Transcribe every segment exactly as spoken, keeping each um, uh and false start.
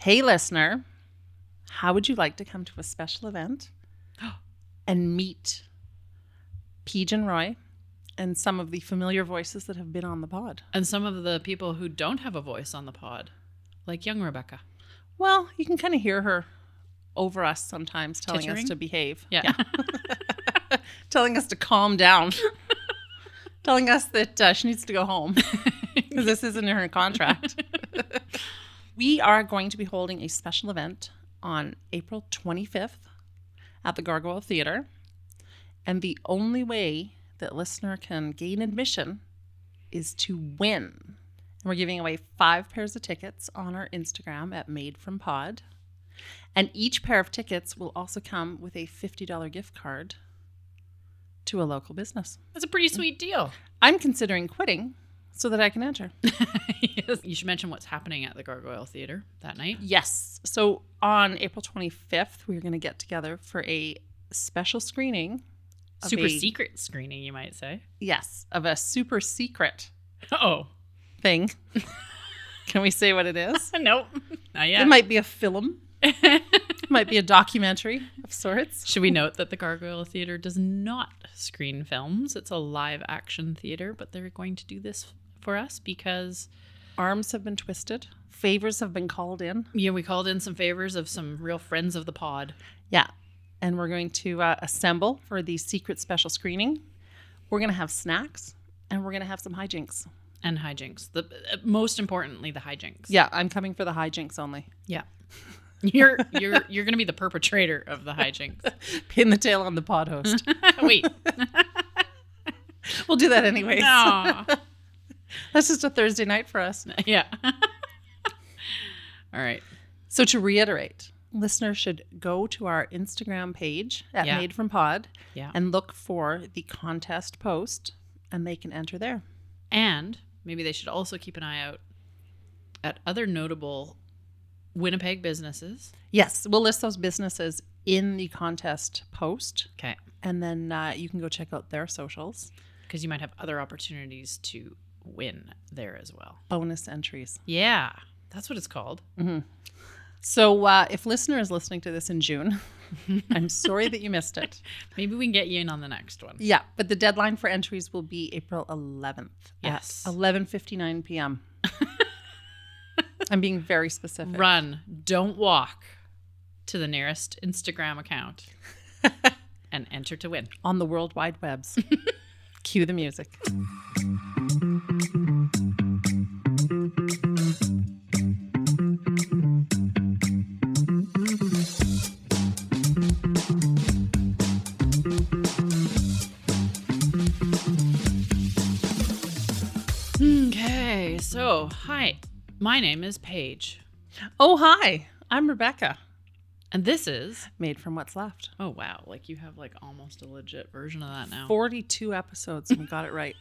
Hey, listener, how would you like to come to a special event and meet Paige and Roy and some of the familiar voices that have been on the pod? And some of the people who don't have a voice on the pod, like young Rebecca. Well, you can kind of hear her over us sometimes telling Tittering? us to behave. Yeah. yeah. Telling us to calm down. Telling us that uh, she needs to go home because this isn't in her contract. We are going to be holding a special event on April twenty-fifth at the Gargoyle Theatre. And the only way that listener can gain admission is to win. And we're giving away five pairs of tickets on our Instagram at Made From Pod. And each pair of tickets will also come with a fifty dollars gift card to a local business. That's a pretty sweet deal. I'm considering quitting so that I can enter. Yes. You should mention what's happening at the Gargoyle Theatre that night. Yes. So on April twenty-fifth, we're going to get together for a special screening. of Super a- secret screening, you might say. Yes, of a super secret Oh. thing. Can we say what it is? Nope. Not yet. It might be a film. It might be a documentary of sorts. Should we note that the Gargoyle Theatre does not screen films? It's a live action theatre, but they're going to do this for us because... Arms have been twisted. Favors have been called in. Yeah, we called in some favors of some real friends of the pod. Yeah. And we're going to uh, assemble for the secret special screening. We're going to have snacks and we're going to have some hijinks. And hijinks. The uh, most importantly, the hijinks. Yeah, I'm coming for the hijinks only. Yeah. You're you're you're gonna be the perpetrator of the hijinks. Pin the tail on the pod host. Wait. We'll do that anyways. No. That's just a Thursday night for us. Yeah. All right. So to reiterate, listeners should go to our Instagram page at Yeah. Made From Pod Yeah. and look for the contest post and they can enter there. And maybe they should also keep an eye out at other notable Winnipeg businesses. Yes, we'll list those businesses in the contest post. Okay. And then uh, you can go check out their socials. Because you might have other opportunities to win there as well. Bonus entries. Yeah. That's what it's called. So uh, if listener is listening to this in June, I'm sorry that you missed it. Maybe we can get you in on the next one. Yeah, but the deadline for entries will be April eleventh Yes. at eleven fifty-nine p.m. I'm being very specific. Run. Don't walk to the nearest Instagram account and enter to win. On the World Wide Webs. Cue the music. Okay, so hi, my name is Paige, Oh, hi. I'm Rebecca. and this is Made From What's Left. oh wow, like you have like almost a legit version of that now. forty-two episodes and we got it right.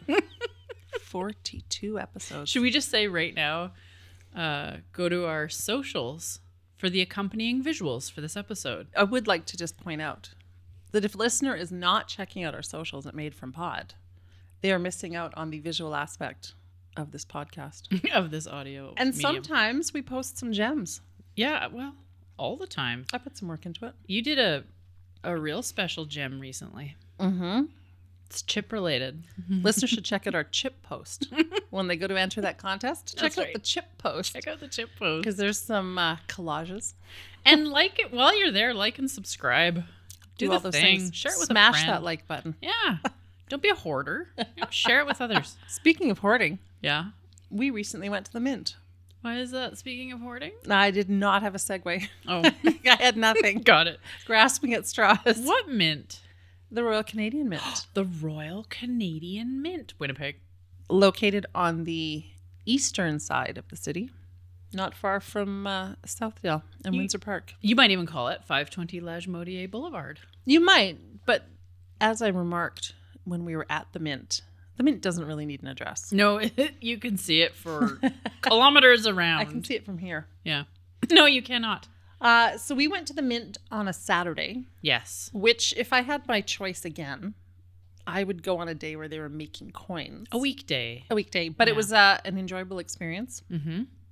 forty-two episodes. Should we just say right now, uh, go to our socials for the accompanying visuals for this episode? I would like to just point out that if listener is not checking out our socials at Made From Pod, they are missing out on the visual aspect of this podcast. Of this audio, And medium. sometimes we post some gems. yeah, well, all the time. I put some work into it. You did a a real special gem recently. Mm-hmm. It's chip related. Listeners should check out our chip post when they go to enter that contest. Check That's out right. the chip post Check out the chip post. because there's some uh, collages. And like it while you're there, like and subscribe. Do, Do, all the those thing. things. Share it with Smash a friend. that like button. Yeah. Don't be a hoarder. You know, share it with others. Speaking of hoarding, Yeah. we recently went to the Mint. Why is that? Speaking of hoarding? I did not have a segue. Oh, I had nothing. got it. Grasping at straws. What mint? The Royal Canadian Mint. The Royal Canadian Mint, Winnipeg. Located on the eastern side of the city, not far from uh, Southdale and You- Windsor Park. You might even call it five twenty Lagimodiere Boulevard. You might, but as I remarked when we were at the Mint, the Mint doesn't really need an address. No, you can see it for kilometers around. I can see it from here. Yeah. No, you cannot. Uh, so we went to the Mint on a Saturday, Yes. which if I had my choice again, I would go on a day where they were making coins. A weekday. A weekday. But it Yeah. was uh, an enjoyable experience. Mm-hmm.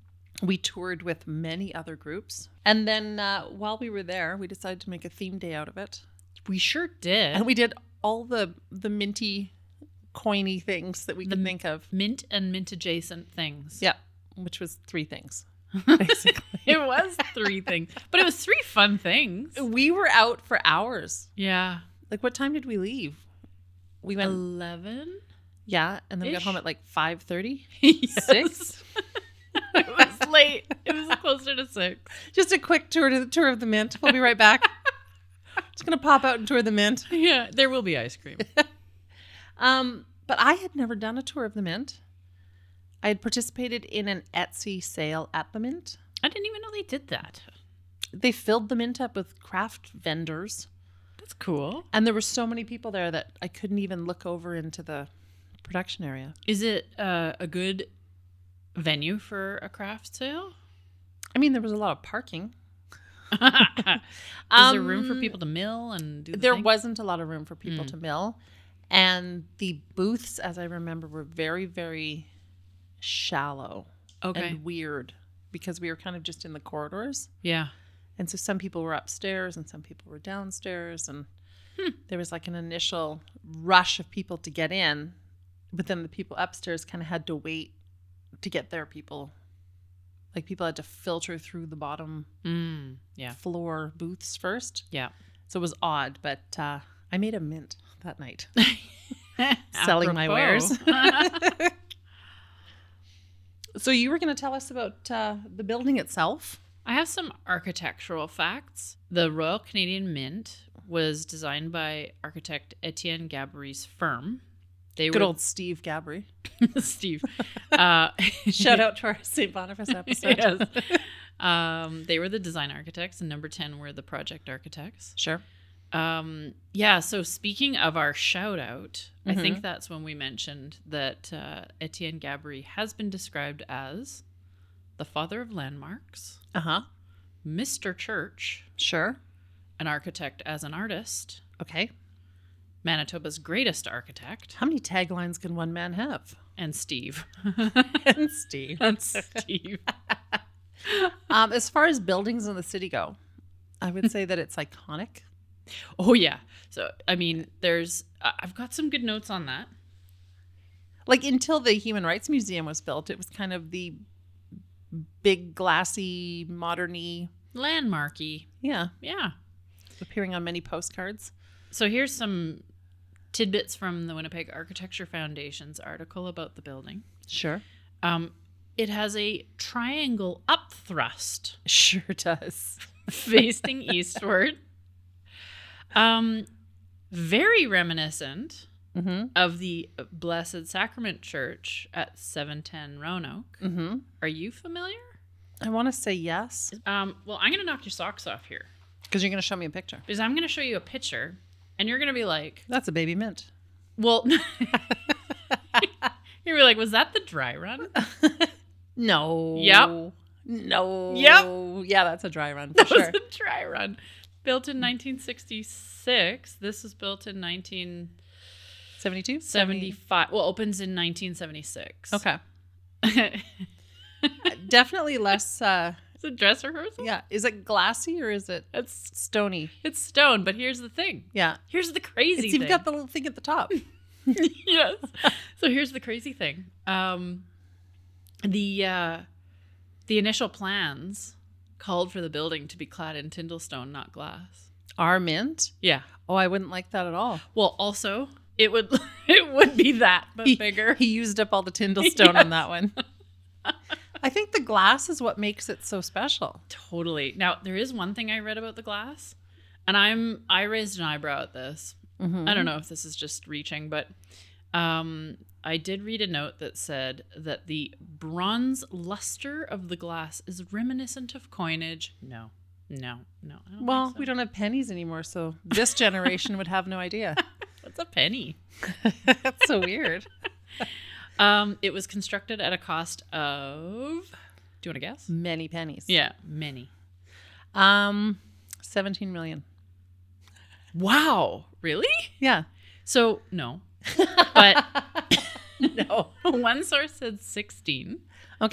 We toured with many other groups. And then uh, while we were there, we decided to make a theme day out of it. We sure did. And we did all the, the minty, coiny things that we could think of. Mint and mint adjacent things. Yeah, which was three things, basically. It was three things. But it was three fun things. We were out for hours. Yeah. Like, what time did we leave? We went... eleven? Yeah, and then we got Ish. home at like five thirty? Yes. six? It was late. It was closer to six. Just a quick tour to the tour of the Mint. We'll be right back. Just going to pop out and tour the Mint. Yeah, there will be ice cream. Um, but I had never done a tour of the Mint. I had participated in an Etsy sale at the Mint. I didn't even know they did that. They filled the Mint up with craft vendors. That's cool. And there were so many people there that I couldn't even look over into the production area. Is it uh, a good venue for a craft sale? I mean, there was a lot of parking. Is Um, there room for people to mill and do the There thing? wasn't a lot of room for people Mm. to mill. And the booths, as I remember, were very, very shallow Okay. and weird because we were kind of just in the corridors. Yeah. And so some people were upstairs and some people were downstairs. And Hmm. there was like an initial rush of people to get in. But then the people upstairs kind of had to wait to get their people. Like people had to filter through the bottom Mm. Yeah. floor booths first. Yeah. So it was odd, but uh, I made a mint that night. Selling my wares. Apropos. So you were going to tell us about uh, the building itself? I have some architectural facts. The Royal Canadian Mint was designed by architect Etienne Gabry's firm. They Good were old Steve Gabry. Steve. Uh, Shout out to our Saint Boniface episode. yes. Um, they were the design architects, and number ten were the project architects. Sure. Um, yeah, so speaking of our shout out, I Mhm. think that's when we mentioned that uh, Etienne Gabry has been described as the father of landmarks, Uh-huh. Mister Church, Sure. an architect as an artist, Okay. Manitoba's greatest architect, How many taglines can one man have? and Steve. And Steve. and Steve. Um, as far as buildings in the city go, I would say that it's iconic. Oh, yeah. So, I mean, there's, I- I've got some good notes on that. Like until the Human Rights Museum was built, it was kind of the big, glassy, modern-y, Landmarky. yeah, Yeah. appearing on many postcards. So here's some tidbits from the Winnipeg Architecture Foundation's article about the building. Sure. Um, it has a triangle upthrust Sure does. facing eastward. Um, very reminiscent Mm-hmm. of the Blessed Sacrament Church at seven ten Roanoke. Mm-hmm. Are you familiar? I want to say yes. Um, well, I'm going to knock your socks off here Because you're going to show me a picture. because I'm going to show you a picture and you're going to be like, That's a baby mint. well, you're like, was that the dry run? No. Yep. No. Yep. Yeah, that's a dry run for That sure. was a dry run. Built in nineteen sixty-six. This was built in nineteen seventy-two? seventy-five. Well, opens in nineteen seventy-six. Okay. It's Definitely less, uh, a dress rehearsal? yeah. Is it glassy or is it It's stony? it's stone, but here's the thing. Yeah. Here's the crazy It's thing. even got the little thing at the top. Yes. So here's the crazy thing. Um, the uh, the initial plans called for the building to be clad in Tyndallstone, not glass. Our mint? Yeah. Oh, I wouldn't like that at all. Well, also it would it would be that, but He- bigger. He used up all the Tyndallstone on that one. I think the glass is what makes it so special. Totally. Now there is one thing I read about the glass, and I'm I raised an eyebrow at this. Mm-hmm. I don't know if this is just reaching, but um, I did read a note that said that the bronze luster of the glass is reminiscent of coinage. No, no, no. I don't Well, think so. we don't have pennies anymore, so this generation would have no idea. What's a penny? That's so weird. Um, it was constructed at a cost of. Do you want to guess? Many pennies. Yeah, many. Um, seventeen million. Wow, really? Yeah. So no, but No. one source said sixteen. Okay.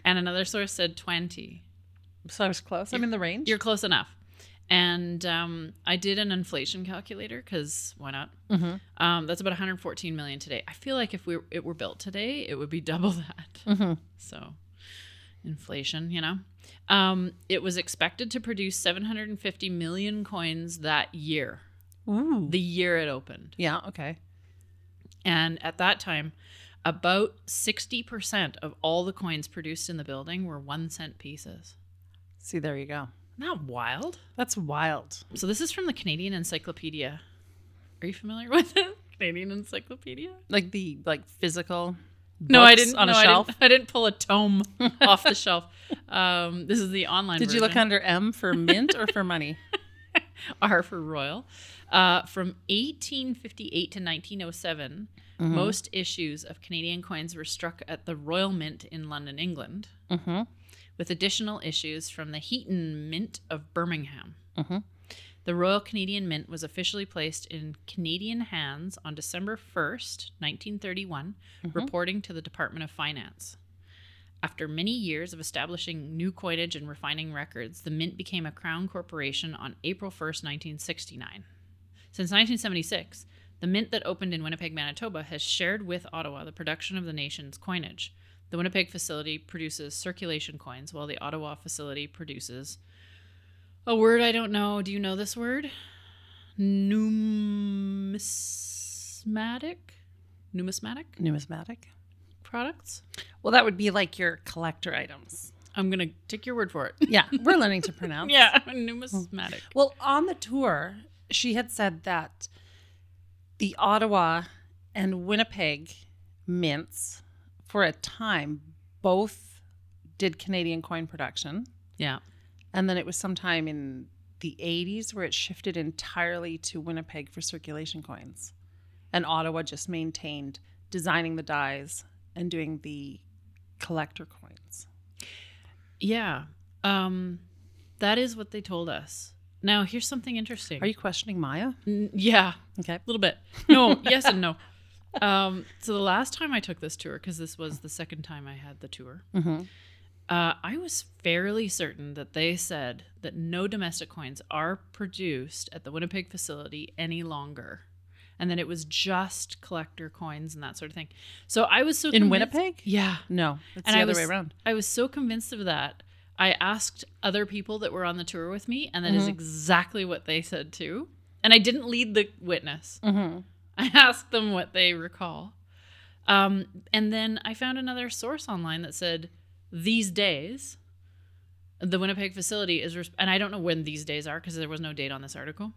And another source said twenty. So I was close. I'm in the range. You're close enough. And um, I did an inflation calculator because why not? Mm-hmm. Um, that's about one hundred fourteen million today. I feel like if we it were built today, it would be double that. Mm-hmm. So inflation, you know. Um, it was expected to produce seven hundred fifty million coins that year. Ooh. The year it opened. Yeah, okay. And at that time, about sixty percent of all the coins produced in the building were one cent pieces. See, there you go. Not wild. That's wild. So this is from the Canadian Encyclopedia. Are you familiar with it? Canadian Encyclopedia? Like the like physical No, I books didn't. on no, a shelf. I didn't, I didn't pull a tome off the shelf. Um, this is the online Did version. you look under M for mint or for money? R for Royal. Uh, from eighteen fifty-eight to nineteen oh seven, Mm-hmm. most issues of Canadian coins were struck at the Royal Mint in London, England, Mm-hmm. with additional issues from the Heaton Mint of Birmingham. Mm-hmm. The Royal Canadian Mint was officially placed in Canadian hands on December first, nineteen thirty-one, Mm-hmm. reporting to the Department of Finance. After many years of establishing new coinage and refining records, the Mint became a Crown Corporation on April first, nineteen sixty-nine. Since nineteen seventy-six, the mint that opened in Winnipeg, Manitoba, has shared with Ottawa the production of the nation's coinage. The Winnipeg facility produces circulation coins, while the Ottawa facility produces a word I don't know. Do you know this word? Numismatic? Numismatic Numismatic. products? Well, that would be like your collector items. I'm going to take your word for it. Yeah, we're learning to pronounce. Yeah, numismatic. Well, on the tour, she had said that the Ottawa and Winnipeg mints, for a time, both did Canadian coin production. Yeah. And then it was sometime in the eighties where it shifted entirely to Winnipeg for circulation coins. And Ottawa just maintained designing the dies and doing the collector coins. Yeah. Um, that is what they told us. Now, here's something interesting. Are you questioning Maya? N- yeah, Okay. a little bit. No, yes and no. Um, so the last time I took this tour, because this was the second time I had the tour, Mm-hmm. uh, I was fairly certain that they said that no domestic coins are produced at the Winnipeg facility any longer. And that it was just collector coins and that sort of thing. So I was so In convinced- Winnipeg? Yeah. No, it's And the I other was, way around. I was so convinced of that. I asked other people that were on the tour with me, and that is Mhm. exactly what they said too. And I didn't lead the witness. Mm-hmm. I asked them what they recall. Um, and then I found another source online that said, these days, the Winnipeg facility is, res- and I don't know when these days are because there was no date on this article.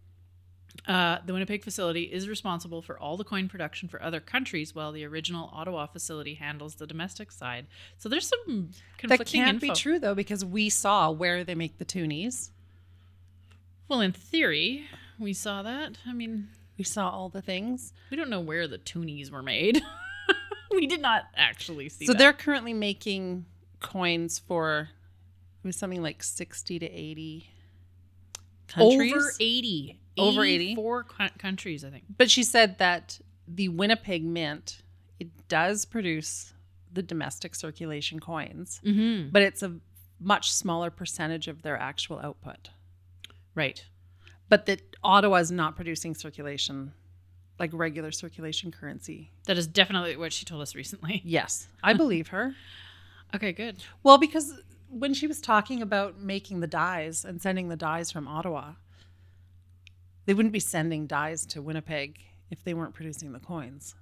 Uh, the Winnipeg facility is responsible for all the coin production for other countries, while the original Ottawa facility handles the domestic side. So there's some That conflicting can't info. be true, though, because we saw where they make the toonies. Well, in theory, we saw that. I mean, We saw all the things. we don't know where the toonies were made. We did not actually see So that. they're currently making coins for it was something like sixty to eighty countries. Over eighty. Over eighty? eighty-four co- countries, I think. But she said that the Winnipeg Mint, it does produce the domestic circulation coins, Mm-hmm. but it's a much smaller percentage of their actual output. Right. But that Ottawa is not producing circulation, like regular circulation currency. That is definitely what she told us recently. Yes, I believe her. Okay, good. Well, because when she was talking about making the dies and sending the dies from Ottawa, they wouldn't be sending dies to Winnipeg if they weren't producing the coins.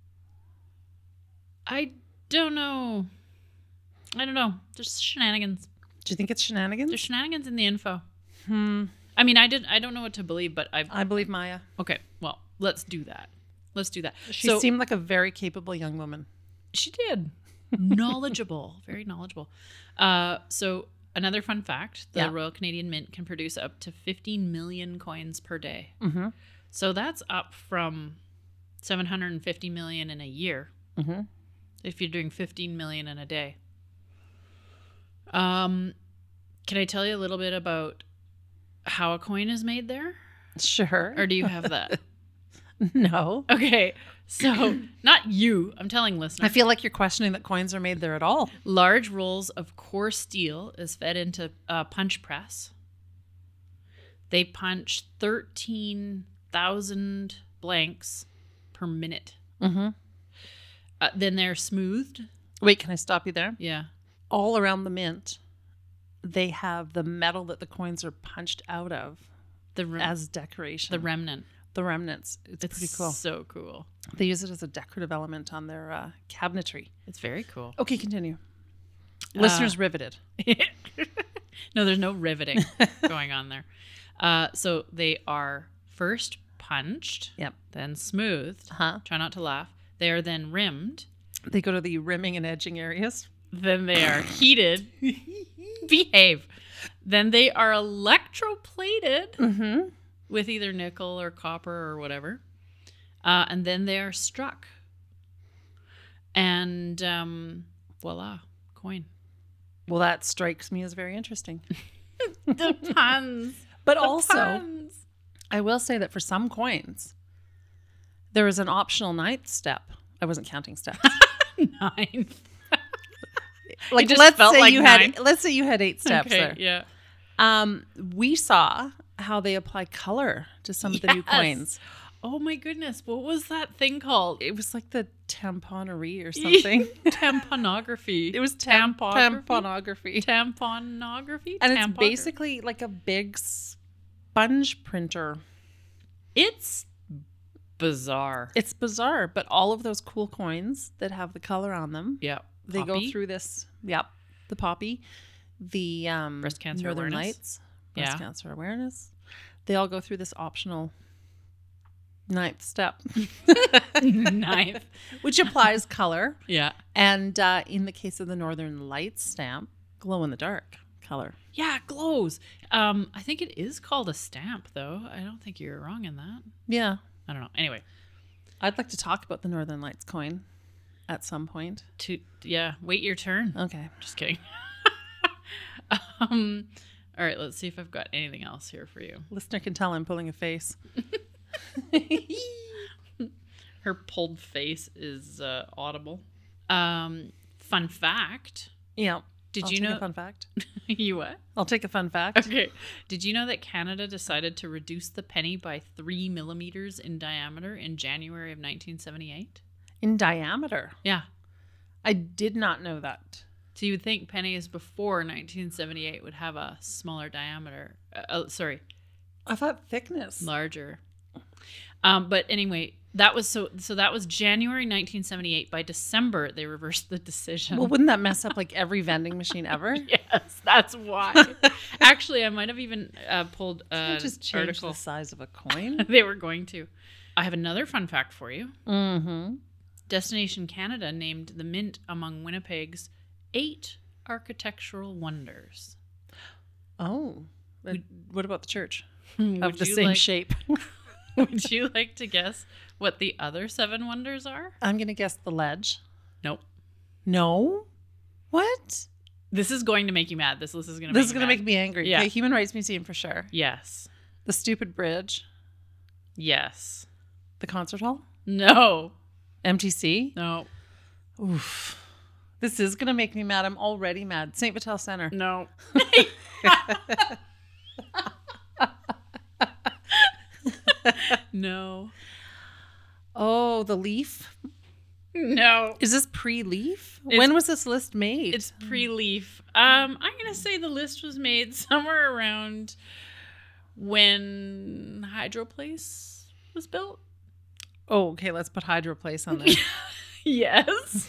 I don't know. I don't know. There's shenanigans. Do you think it's shenanigans? There's shenanigans in the info. Hmm. I mean, I did. I don't know what to believe, but I've. I believe Maya. Okay, well, let's do that. Let's do that. She so, seemed like a very capable young woman. She did. Knowledgeable. Very knowledgeable. Uh, so another fun fact, the Yeah. Royal Canadian Mint can produce up to fifteen million coins per day. Mm-hmm. So that's up from seven hundred fifty million in a year Mm-hmm. if you're doing fifteen million in a day. Um, can I tell you a little bit about how a coin is made there? Sure. Or do you have that? No. Okay, so not you. I'm telling listeners. I feel like you're questioning that coins are made there at all. Large rolls of core steel is fed into a punch press. They punch thirteen thousand blanks per minute. Mm-hmm. Uh, then they're smoothed. Wait, can I stop you there? Yeah. All around the mint, they have the metal that the coins are punched out of The rem- as decoration. the remnant. The remnants. It's, It's pretty cool. so cool. They use it as a decorative element on their uh, cabinetry. It's very cool. Okay, continue. Uh, Listeners riveted. No, there's no riveting going on there. Uh, so they are first punched, Yep. then smoothed. Huh? Try not to laugh. They are then rimmed. They go to the rimming and edging areas. Then they are heated. Behave. Then they are electroplated Mm-hmm. with either nickel or copper or whatever. Uh, and then they are struck. And um, voila, coin. Well, that strikes me as very interesting. The puns. But The also, puns. I will say that for some coins, there is an optional ninth step. I wasn't counting steps. Nine. Like, just let's felt say like you nine. had let's say you had eight steps Okay, there. yeah. Um, we saw how they apply color to some of the new Yes. coins. Oh my goodness. What was that thing called? It was like the tamponery or something. Tamponography. It was tam- Tampography? tamponography. Tamponography? And it's Tampography? basically like a big sponge printer. It's bizarre. It's bizarre, but all of those cool coins that have the color on them, Yeah. they go Poppy? through this. Yep, the poppy, the um, Breast cancer Northern awareness. Lights, breast Yeah. cancer awareness. They all go through this optional ninth step, Ninth. which applies color. Yeah. And uh, in the case of the Northern Lights stamp, glow in the dark color. Yeah, it glows. Um, I think it is called a stamp, though. I don't think you're wrong in that. Yeah, I don't know. Anyway, I'd like to talk about the Northern Lights coin at some point. to yeah, wait your turn. Okay. Just kidding. um, all right, let's see if I've got anything else here for you. Listener can tell I'm pulling a face. Her pulled face is uh, audible. Um, fun fact. Yeah. Did I'll you take know a fun fact? you what? I'll take a fun fact. Okay. Did you know that Canada decided to reduce the penny by three millimeters in diameter in January of nineteen seventy-eight? In diameter. Yeah. I did not know that. So you would think pennies before nineteen seventy-eight would have a smaller diameter. Uh, oh, sorry, I thought thickness. larger. Um, but anyway, that was so. So that was January nineteen seventy-eight. By December, they reversed the decision. Well, wouldn't that mess up like every vending machine ever? Yes, that's why. Actually, I might have even uh, pulled Can't an you just change article. the size of a coin. They were going to. I have another fun fact for you. Mm-hmm. Destination Canada named the mint among Winnipeg's eight architectural wonders. Oh, but what about the church Would of the you same like- shape? Would you like to guess what the other seven wonders are? I'm gonna guess the ledge. Nope. No. What? This is going to make you mad. This list is going to This make is you gonna mad. make me angry. Yeah. Okay, Human Rights Museum for sure. Yes. The stupid bridge. Yes. The concert hall. No. M T C. No. Oof. This is gonna make me mad. I'm already mad. Saint Vital Center. No. No. Oh, the leaf. No. Is this pre-leaf? It's- When was this list made? It's pre-leaf. Um, I'm gonna say the list was made somewhere around when Hydro Place was built. Oh, okay. Let's put Hydro Place on there. Yes.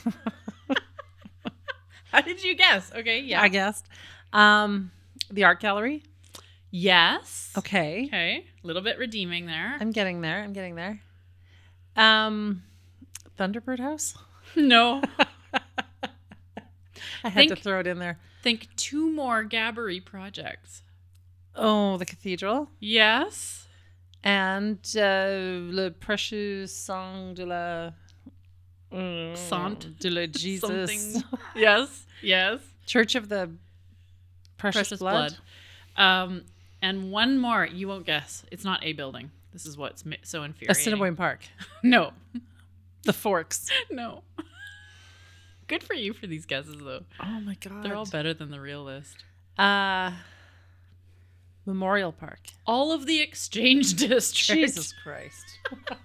How did you guess? Okay, yeah. I guessed. Um, the art gallery. Yes. Okay. Okay. A little bit redeeming there. I'm getting there. I'm getting there. Um, Thunderbird House. No. I had Think- to throw it in there. Think two more Gabbery projects. Oh, the cathedral Yes. and uh, Le Precieux Sang de la mm, Sant de la Jesus Something. Yes. Yes. Church of the Precious, Precious Blood. blood. Um, and one more. You won't guess. It's not a building. This is what's mi- so infuriating. Assiniboine Park. No. The Forks. No. Good for you for these guesses, though. Oh my God. They're all better than the real list. Uh, Memorial Park. All of the Exchange District. Jesus Christ.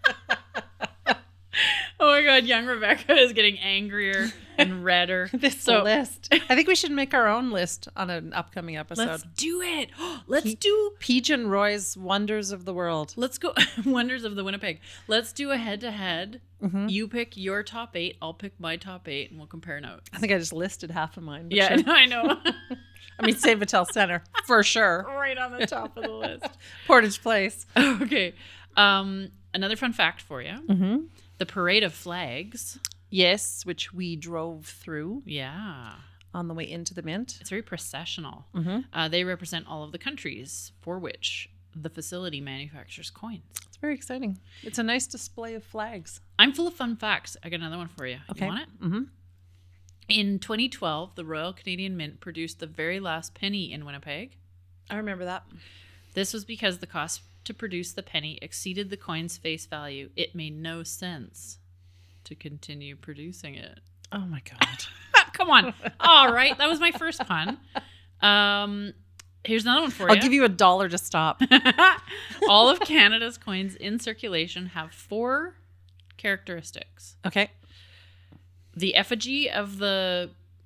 Oh my God, young Rebecca is getting angrier and redder. This So- list. I think we should make our own list on an upcoming episode. Let's do it. Let's Pe- do. Pigeon Roy's Wonders of the World. Let's go. Wonders of the Winnipeg. Let's do a head to head. You pick your top eight. I'll pick my top eight, and we'll compare notes. I think I just listed half of mine. but Yeah, sure. I know. I mean, Saint Vital Center, for sure. Right on the top of the list. Portage Place. Okay. Um, another fun fact for you. Mm-hmm. The Parade of Flags. Yes, which we drove through Yeah. on the way into the Mint. It's very processional. Mm-hmm. Uh, they represent all of the countries for which the facility manufactures coins. It's very exciting. It's a nice display of flags. I'm full of fun facts. I got another one for you. Okay. You want it? Mm-hmm. In twenty twelve, the Royal Canadian Mint produced the very last penny in Winnipeg. I remember that. This was because the cost to produce the penny exceeded the coin's face value. It made no sense to continue producing it. Oh my God. Come on. All right. That was my first pun. Um, here's another one for you. I'll give you a dollar to stop. All of Canada's coins in circulation have four characteristics. Okay. The effigy of the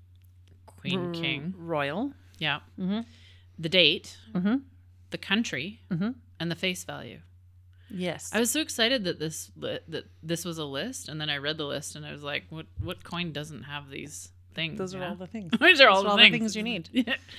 Queen R- King. Royal. Yeah. Mm-hmm. The date. Mm-hmm. The country. Mm-hmm. And the face value. Yes. I was so excited that this li- that this was a list, and then I read the list and I was like, "What what coin doesn't have these things?" Those are yeah? all the things. Those are all, Those the, are things. things you need.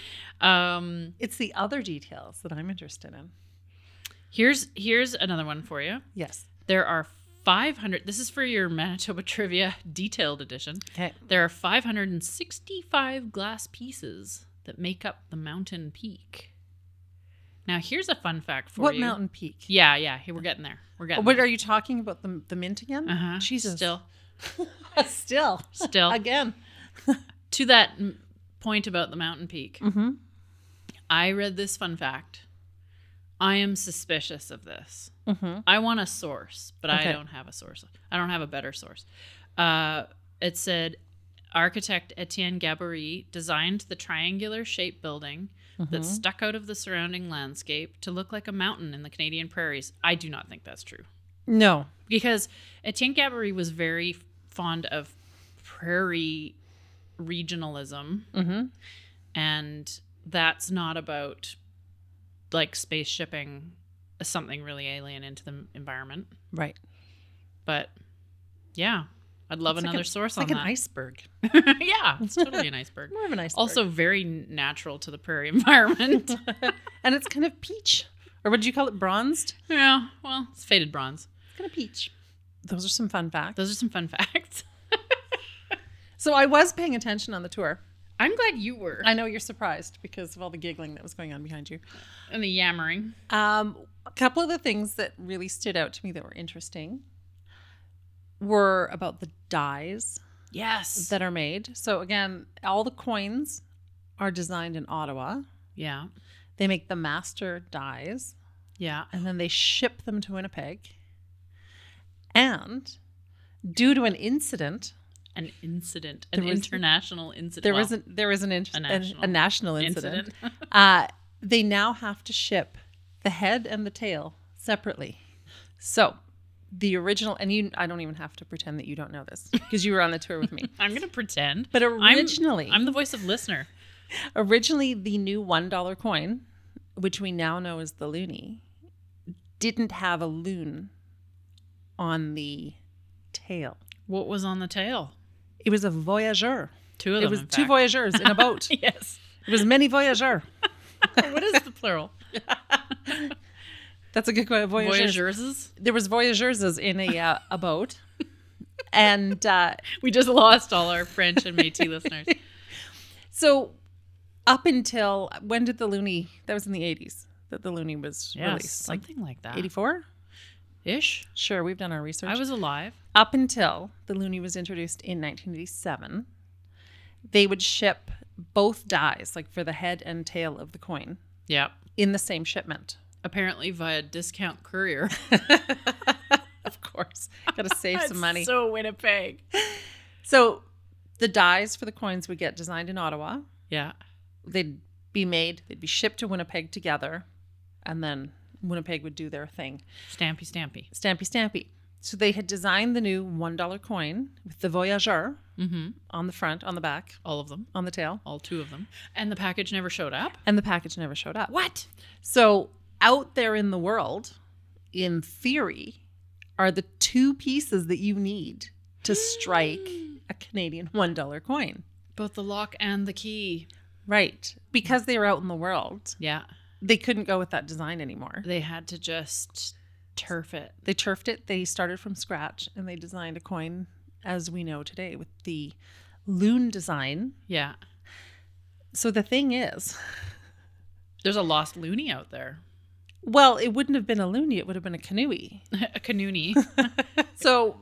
um, It's the other details that I'm interested in. here's here's another one for you. Yes. There are five hundred. This is for your Manitoba Trivia Detailed Edition. Okay. There are five hundred sixty-five glass pieces that make up the mountain peak. Now, here's a fun fact for What you. mountain peak? Yeah, yeah. Here, we're getting there. We're getting What there. are you talking about? The the Mint again? Uh-huh. Jesus. Still. Still. Still. Again. To that m- point about the mountain peak, Mm-hmm. I read this fun fact. I am suspicious of this. Mm-hmm. I want a source, but I Okay. don't have a source. I don't have a better source. Uh, it said architect Etienne Gabory designed the triangular shaped building that stuck out of the surrounding landscape to look like a mountain in the Canadian prairies. I do not think that's true. No. Because Etienne Gabory was very fond of prairie regionalism. Mm-hmm. And that's not about like space shipping something really alien into the environment. Right. But yeah, I'd love It's like another a- source It's on like an that. iceberg. Yeah, it's totally an iceberg. More of an iceberg. Also very natural to the prairie environment. And it's kind of peach. Or would you call it bronzed? Yeah, well, it's faded bronze. It's kind of peach. Those are some fun facts. Those are some fun facts. So I was paying attention on the tour. I'm glad you were. I know you're surprised because of all the giggling that was going on behind you. And the yammering. Um, a couple of the things that really stood out to me that were interesting were about the dyes Yes. that are made. So again, all the coins are designed in Ottawa. Yeah. They make the master dyes Yeah. and then they ship them to Winnipeg. And due to an incident, An incident. An There was- international incident. there Well, isn't there is an inter- a a, national a national incident. incident. uh, they now have to ship the head and the tail separately. So the original, and you, I don't even have to pretend that you don't know this because you were on the tour with me. I'm going to pretend. But I'm- originally, I'm the voice of listener. originally the new one dollar coin, which we now know as the loonie, didn't have a loon on the tail. What was on the tail? It was a voyageur. Two of It them. was in two fact. voyageurs in a boat. Yes. It was many voyageurs. What is the plural? That's a good question. Voyageurs. Voyageuses. There was voyageuses in a uh, a boat, and uh, We just lost all our French and Métis listeners. so up until when did the loonie? That was in the eighties that the loonie was Yeah, released. Like something like that. eighty-four. Ish. Sure, we've done our research. I was alive. Up until the loonie was introduced in nineteen eighty-seven, they would ship both dies, like for the head and tail of the coin, Yeah. in the same shipment. Apparently via discount courier. Of course. Got to save some money. So Winnipeg. So the dies for the coins would get designed in Ottawa. Yeah. They'd be made. They'd be shipped to Winnipeg together. And then Winnipeg would do their thing. Stampy, stampy. Stampy, stampy. So they had designed the new one dollar coin with the Voyageur Mm-hmm. on the front, on the back, All of them. on the tail. All two of them. And the package never showed up? And the package never showed up. What? So out there in the world, in theory, are the two pieces that you need to strike a Canadian one dollar coin. Both the lock and the key. Right. Because they were out in the world, Yeah. they couldn't go with that design anymore. They had to just turf it. They turfed it. They started from scratch and they designed a coin as we know today with the loon design. Yeah. So the thing is, There's a lost loony out there. well, it wouldn't have been a loonie. It would have been a canoe. A canoony. So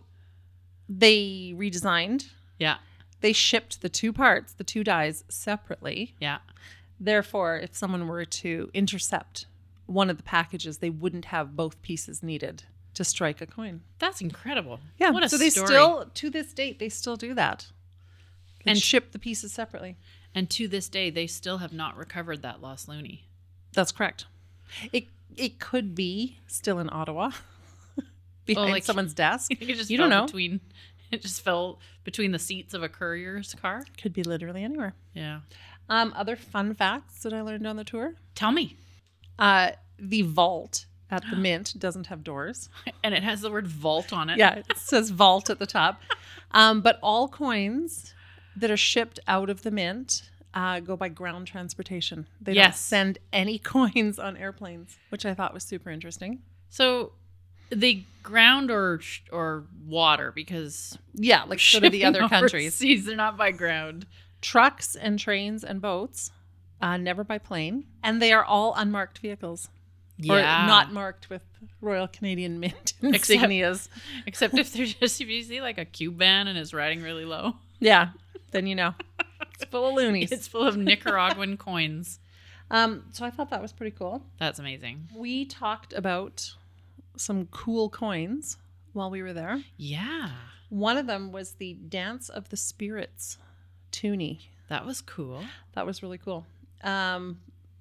they redesigned. Yeah. They shipped the two parts, the two dies, separately. Yeah. Therefore, if someone were to intercept one of the packages, they wouldn't have both pieces needed to strike a coin. That's incredible. Yeah. What a so they story. still, to this date, they still do that. They And- ship the pieces separately. And to this day, they still have not recovered that lost loony. That's correct. It it could be still in Ottawa, behind like- someone's desk. It just You fell don't know. Between, it just fell between the seats of a courier's car. Could be literally anywhere. Yeah. Um, other fun facts that I learned on the tour. Tell me. Uh, the vault at the Mint doesn't have doors. And it has the word vault on it. Yeah, it says vault at the top. Um, but all coins that are shipped out of the Mint uh, go by ground transportation. They don't Yes. send any coins on airplanes, which I thought was super interesting. So they ground or sh- or water because Yeah, like so do the other shipping countries. overseas, they're not by ground. Trucks and trains and boats, uh, never by plane. And they are all unmarked vehicles. Or not marked with Royal Canadian Mint Except- insignias. Except if they're just if you see like a cube van and it's riding really low. Yeah, then you know. It's full of loonies. It's full of Nicaraguan coins. Um, so I thought that was pretty cool. That's amazing. We talked about some cool coins while we were there. Yeah. One of them was the Dance of the Spirits toonie. That was cool. That was really cool. Um,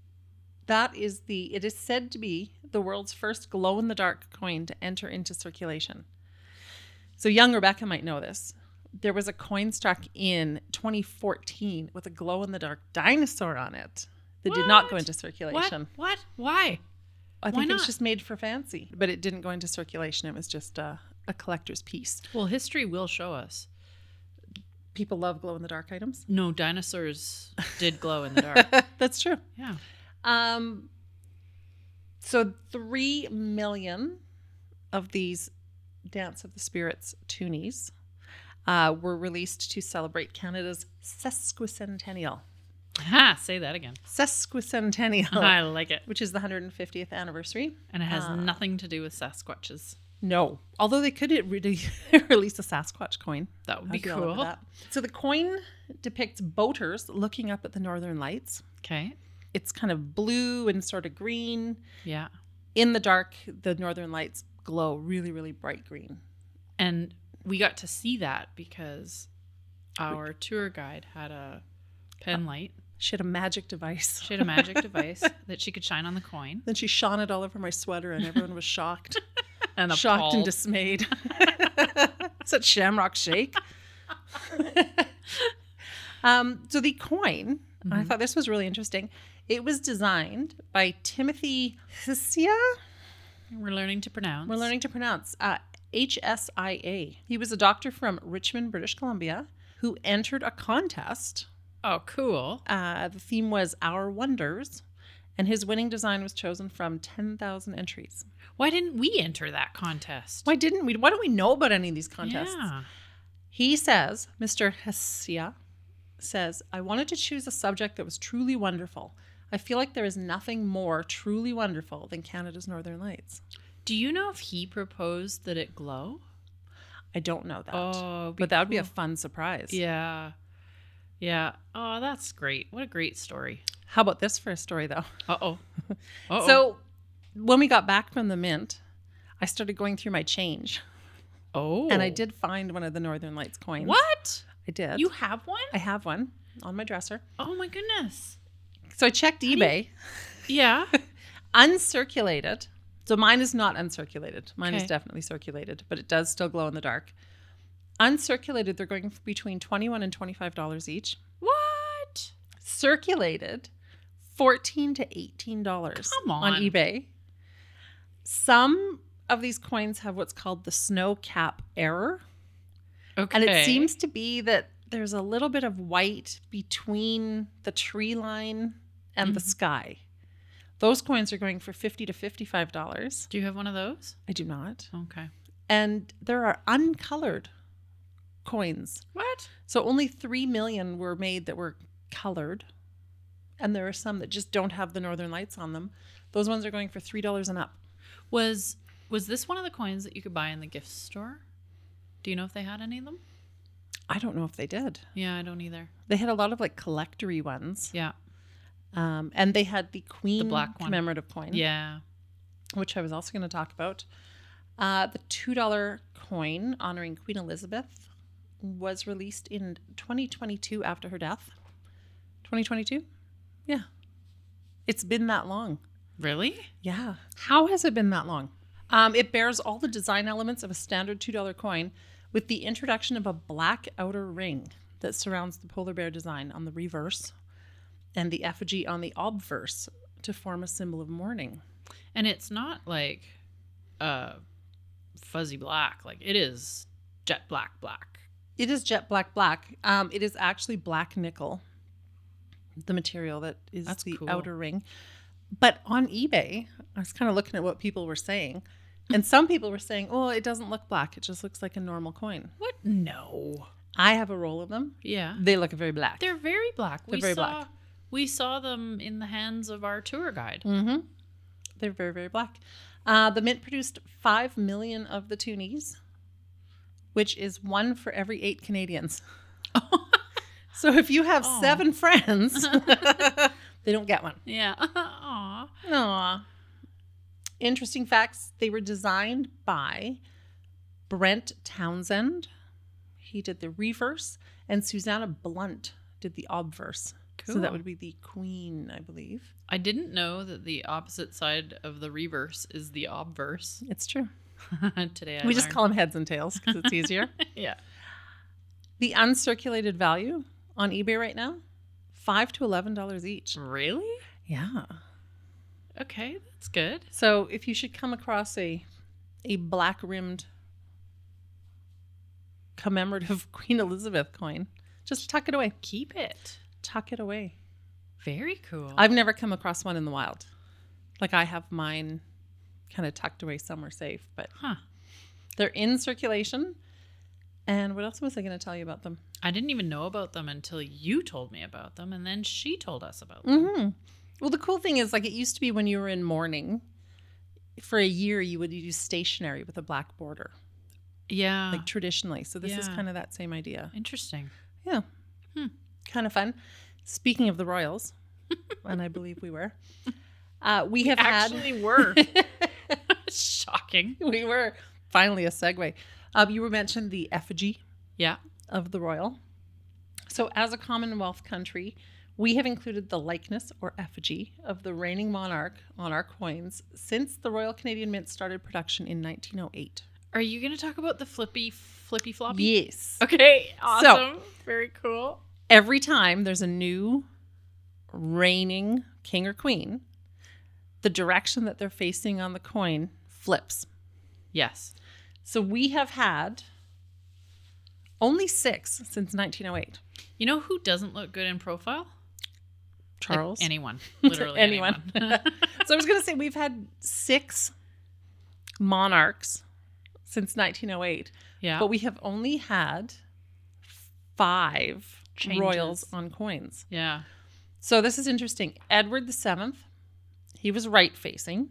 that is the, it is said to be the world's first glow-in-the-dark coin to enter into circulation. So young Rebecca might know this. There was a coin struck in twenty fourteen with a glow-in-the-dark dinosaur on it that did not go What? into circulation. What? What? Why? I Why think it was not? just made for fancy, but it didn't go into circulation. It was just a, a collector's piece. Well, history will show us. People love glow-in-the-dark items. No, dinosaurs did glow in the dark. That's true. Yeah. Um, so three million of these Dance of the Spirits toonies uh, were released to celebrate Canada's sesquicentennial. Ha! Say that again. Sesquicentennial, I like it. which is the one hundred fiftieth anniversary. And it has Uh, nothing to do with Sasquatches. No, although they could re- release a Sasquatch coin. That would be I'd all over cool. that. So the coin depicts boaters looking up at the northern lights. Okay. It's kind of blue and sort of green. Yeah. In the dark, the northern lights glow really, really bright green. And we got to see that because our tour guide had a pen light. She had a magic device. She had a magic device that she could shine on the coin. Then she shone it all over my sweater, and everyone was shocked. And shocked appalled. and dismayed. It's a shamrock shake. um, so the coin, I Mhm. thought this was really interesting. It was designed by Timothy Hsia. We're learning to pronounce. We're learning to pronounce uh, H S I A. He was a doctor from Richmond, British Columbia, who entered a contest. Oh, cool. Uh, the theme was Our Wonders, and his winning design was chosen from ten thousand entries. Why didn't we enter that contest? Why didn't we? Why don't we know about any of these contests? Yeah. He says, Mister Hessia says, I wanted to choose a subject that was truly wonderful. I feel like there is nothing more truly wonderful than Canada's Northern Lights. Do you know if he proposed that it glow? I don't know that. Oh, but that would be a cool. fun surprise. Yeah. Yeah. Oh, that's great. What a great story. How about this for a story, though? Uh-oh. Uh-oh. So when we got back from the mint, I started going through my change. Oh. And I did find one of the Northern Lights coins. What? I did. You have one? I have one on my dresser. Oh my goodness. So I checked eBay. Yeah. Uncirculated. So mine is not uncirculated. Mine is Okay. definitely circulated, but it does still glow in the dark. Uncirculated, they're going for between twenty-one dollars and twenty-five dollars each. What? Circulated, fourteen dollars to eighteen dollars Come on. on eBay. Some of these coins have what's called the snow cap error. Okay. And it seems to be that there's a little bit of white between the tree line and the Mhm. sky. Those coins are going for fifty to fifty-five dollars. Do you have one of those? I do not. Okay. And there are uncolored coins. What? So only three million were made that were colored. And there are some that just don't have the Northern Lights on them. Those ones are going for three dollars and up. Was was this one of the coins that you could buy in the gift store? Do you know if they had any of them? I don't know if they did. Yeah, I don't either. They had a lot of like collectory ones. Yeah. Um, and they had the Queen black one. commemorative coin. Yeah. Which I was also going to talk about. Uh, the two dollar coin honoring Queen Elizabeth was released in twenty twenty-two after her death. twenty twenty-two? Yeah. It's been that long. Really? Yeah. How has it been that long? Um, it bears all the design elements of a standard two dollar coin with the introduction of a black outer ring that surrounds the polar bear design on the reverse and the effigy on the obverse to form a symbol of mourning. And it's not like uh fuzzy black. Like it is jet black black. It is jet black black. Um, it is actually black nickel, the material that is That's the cool. outer ring. But on eBay, I was kind of looking at what people were saying. And some people were saying, oh, it doesn't look black. It just looks like a normal coin. What? No. I have a roll of them. Yeah. They look very black. They're very black. They're we very saw black. we saw them in the hands of our tour guide. Mm-hmm. They're very, very black. Uh, the mint produced five million of the toonies, which is one for every eight Canadians. So if you have Oh. seven friends, they don't get one. Yeah. Aw. Aw. Interesting facts. They were designed by Brent Townsend. He did the reverse, and Susanna Blunt did the obverse. So that Cool. would be the queen, I believe. I didn't know that the opposite side of the reverse is the obverse. It's true. Today I we just learned. call them heads and tails because it's easier. Yeah. The uncirculated value on eBay right now, five to eleven dollars each. Really? Yeah. Okay, that's good. So if you should come across a a black rimmed commemorative Queen Elizabeth coin, just tuck it away. Keep it. Tuck it away. Very cool. I've never come across one in the wild. Like I have mine kind of tucked away somewhere safe, but Huh. they're in circulation. And what else was I going to tell you about them? I didn't even know about them until you told me about them, and then she told us about them. Mm-hmm. Well, the cool thing is, like, it used to be when you were in mourning, for a year you would use stationery with a black border, Yeah. like traditionally. So this is Yeah. kind of that same idea. Interesting. Yeah. Hmm. Kind of fun. Speaking of the Royals, and I believe we were, uh, we have Actually were. Shocking. had, we were, finally a segue. Um, you were mentioned the effigy Yeah. of the royal. So as a Commonwealth country, we have included the likeness or effigy of the reigning monarch on our coins since the Royal Canadian Mint started production in nineteen oh eight. Are you going to talk about the flippy, flippy floppy? Yes. Okay. Awesome. Very cool. Every time there's a new reigning king or queen, the direction that they're facing on the coin flips. Yes. So we have had only six since nineteen oh eight. You know who doesn't look good in profile? Charles. Like anyone. Literally Anyone. anyone. So I was going to say we've had six monarchs since nineteen oh eight, Yeah. but we have only had five Changes. royals on coins. yeah. So this is interesting. Edward the Seventh, he was right facing.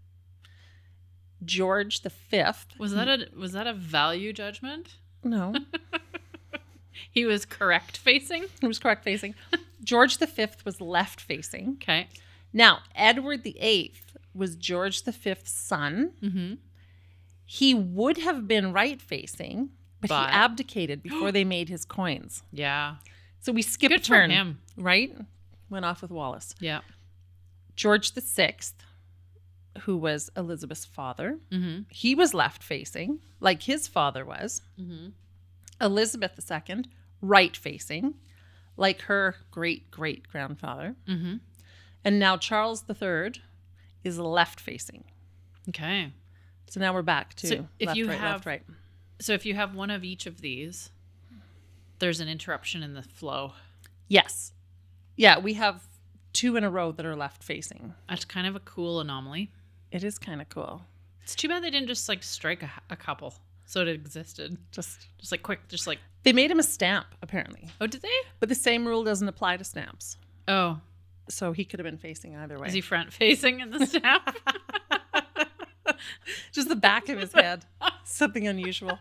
George the Fifth. Was that a was that a value judgment? No, He was correct facing? he was correct facing. George the Fifth was left facing. Okay. Now, Edward the Eighth was George the Fifth's son. Mm-hmm. He would have been right-facing, but, But- he abdicated before they made his coins. Yeah. So we skipped Good a for turn, him. right? Went off with Wallace. Yeah. George the Sixth, who was Elizabeth's father, Mm-hmm. he was left-facing, like his father was. Mm-hmm. Elizabeth the Second, right-facing, like her great-great-grandfather. Mm-hmm. And now Charles the Third is left-facing. Okay. So now we're back to So if left, you right, have- left, right. So if you have one of each of these, there's an interruption in the flow. Yes. Yeah, we have two in a row that are left-facing. That's kind of a cool anomaly. It is kind of cool. It's too bad they didn't just like strike a, a couple so it existed. Just Just like quick, just like, they made him a stamp, apparently. oh, did they? But the same rule doesn't apply to stamps. Oh, So he could have been facing either way. is he front facing in the stamp? Just the back of his head. Something unusual.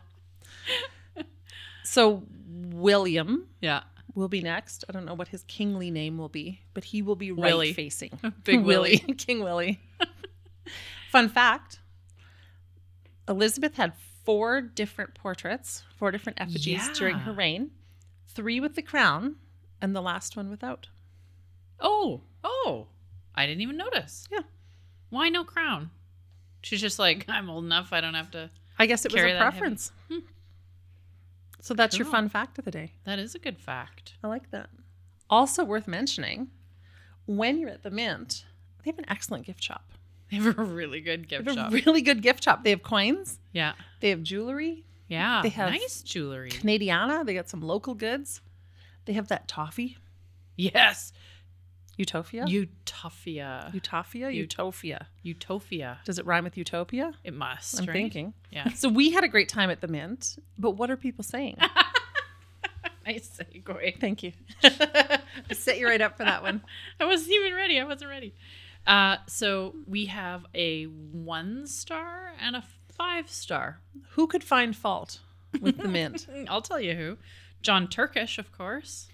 So William Yeah. will be next. I don't know what his kingly name will be, but he will be Willie. right facing. Big Willie. King Willie. Fun fact. Elizabeth had four different portraits, four different effigies Yeah. during her reign. Three with the crown and the last one without. Oh, oh. I didn't even notice. Yeah. Why no crown? She's just like, I'm old enough. I don't have to. I guess it was Carry a that heavy. preference. So that's your Cool. fun fact of the day. That is a good fact. I like that. Also worth mentioning, when you're at the Mint, they have an excellent gift shop. They have a really good They gift have a shop. really good gift shop. They have coins. Yeah. They have jewelry. Yeah. They have- nice jewelry. Canadiana. They got some local goods. They have that toffee. Yes. Utopia? Utopia. Utopia? Ut- Utopia. Utopia. Does it rhyme with utopia? It must. I'm right? thinking. Yeah. So we had a great time at the Mint, but what are people saying? Nice segue. Thank you. I set you right up for that one. I wasn't even ready. I wasn't ready. Uh, so we have a one star and a five star. Who could find fault with the Mint? I'll tell you who. John Turkish, of course.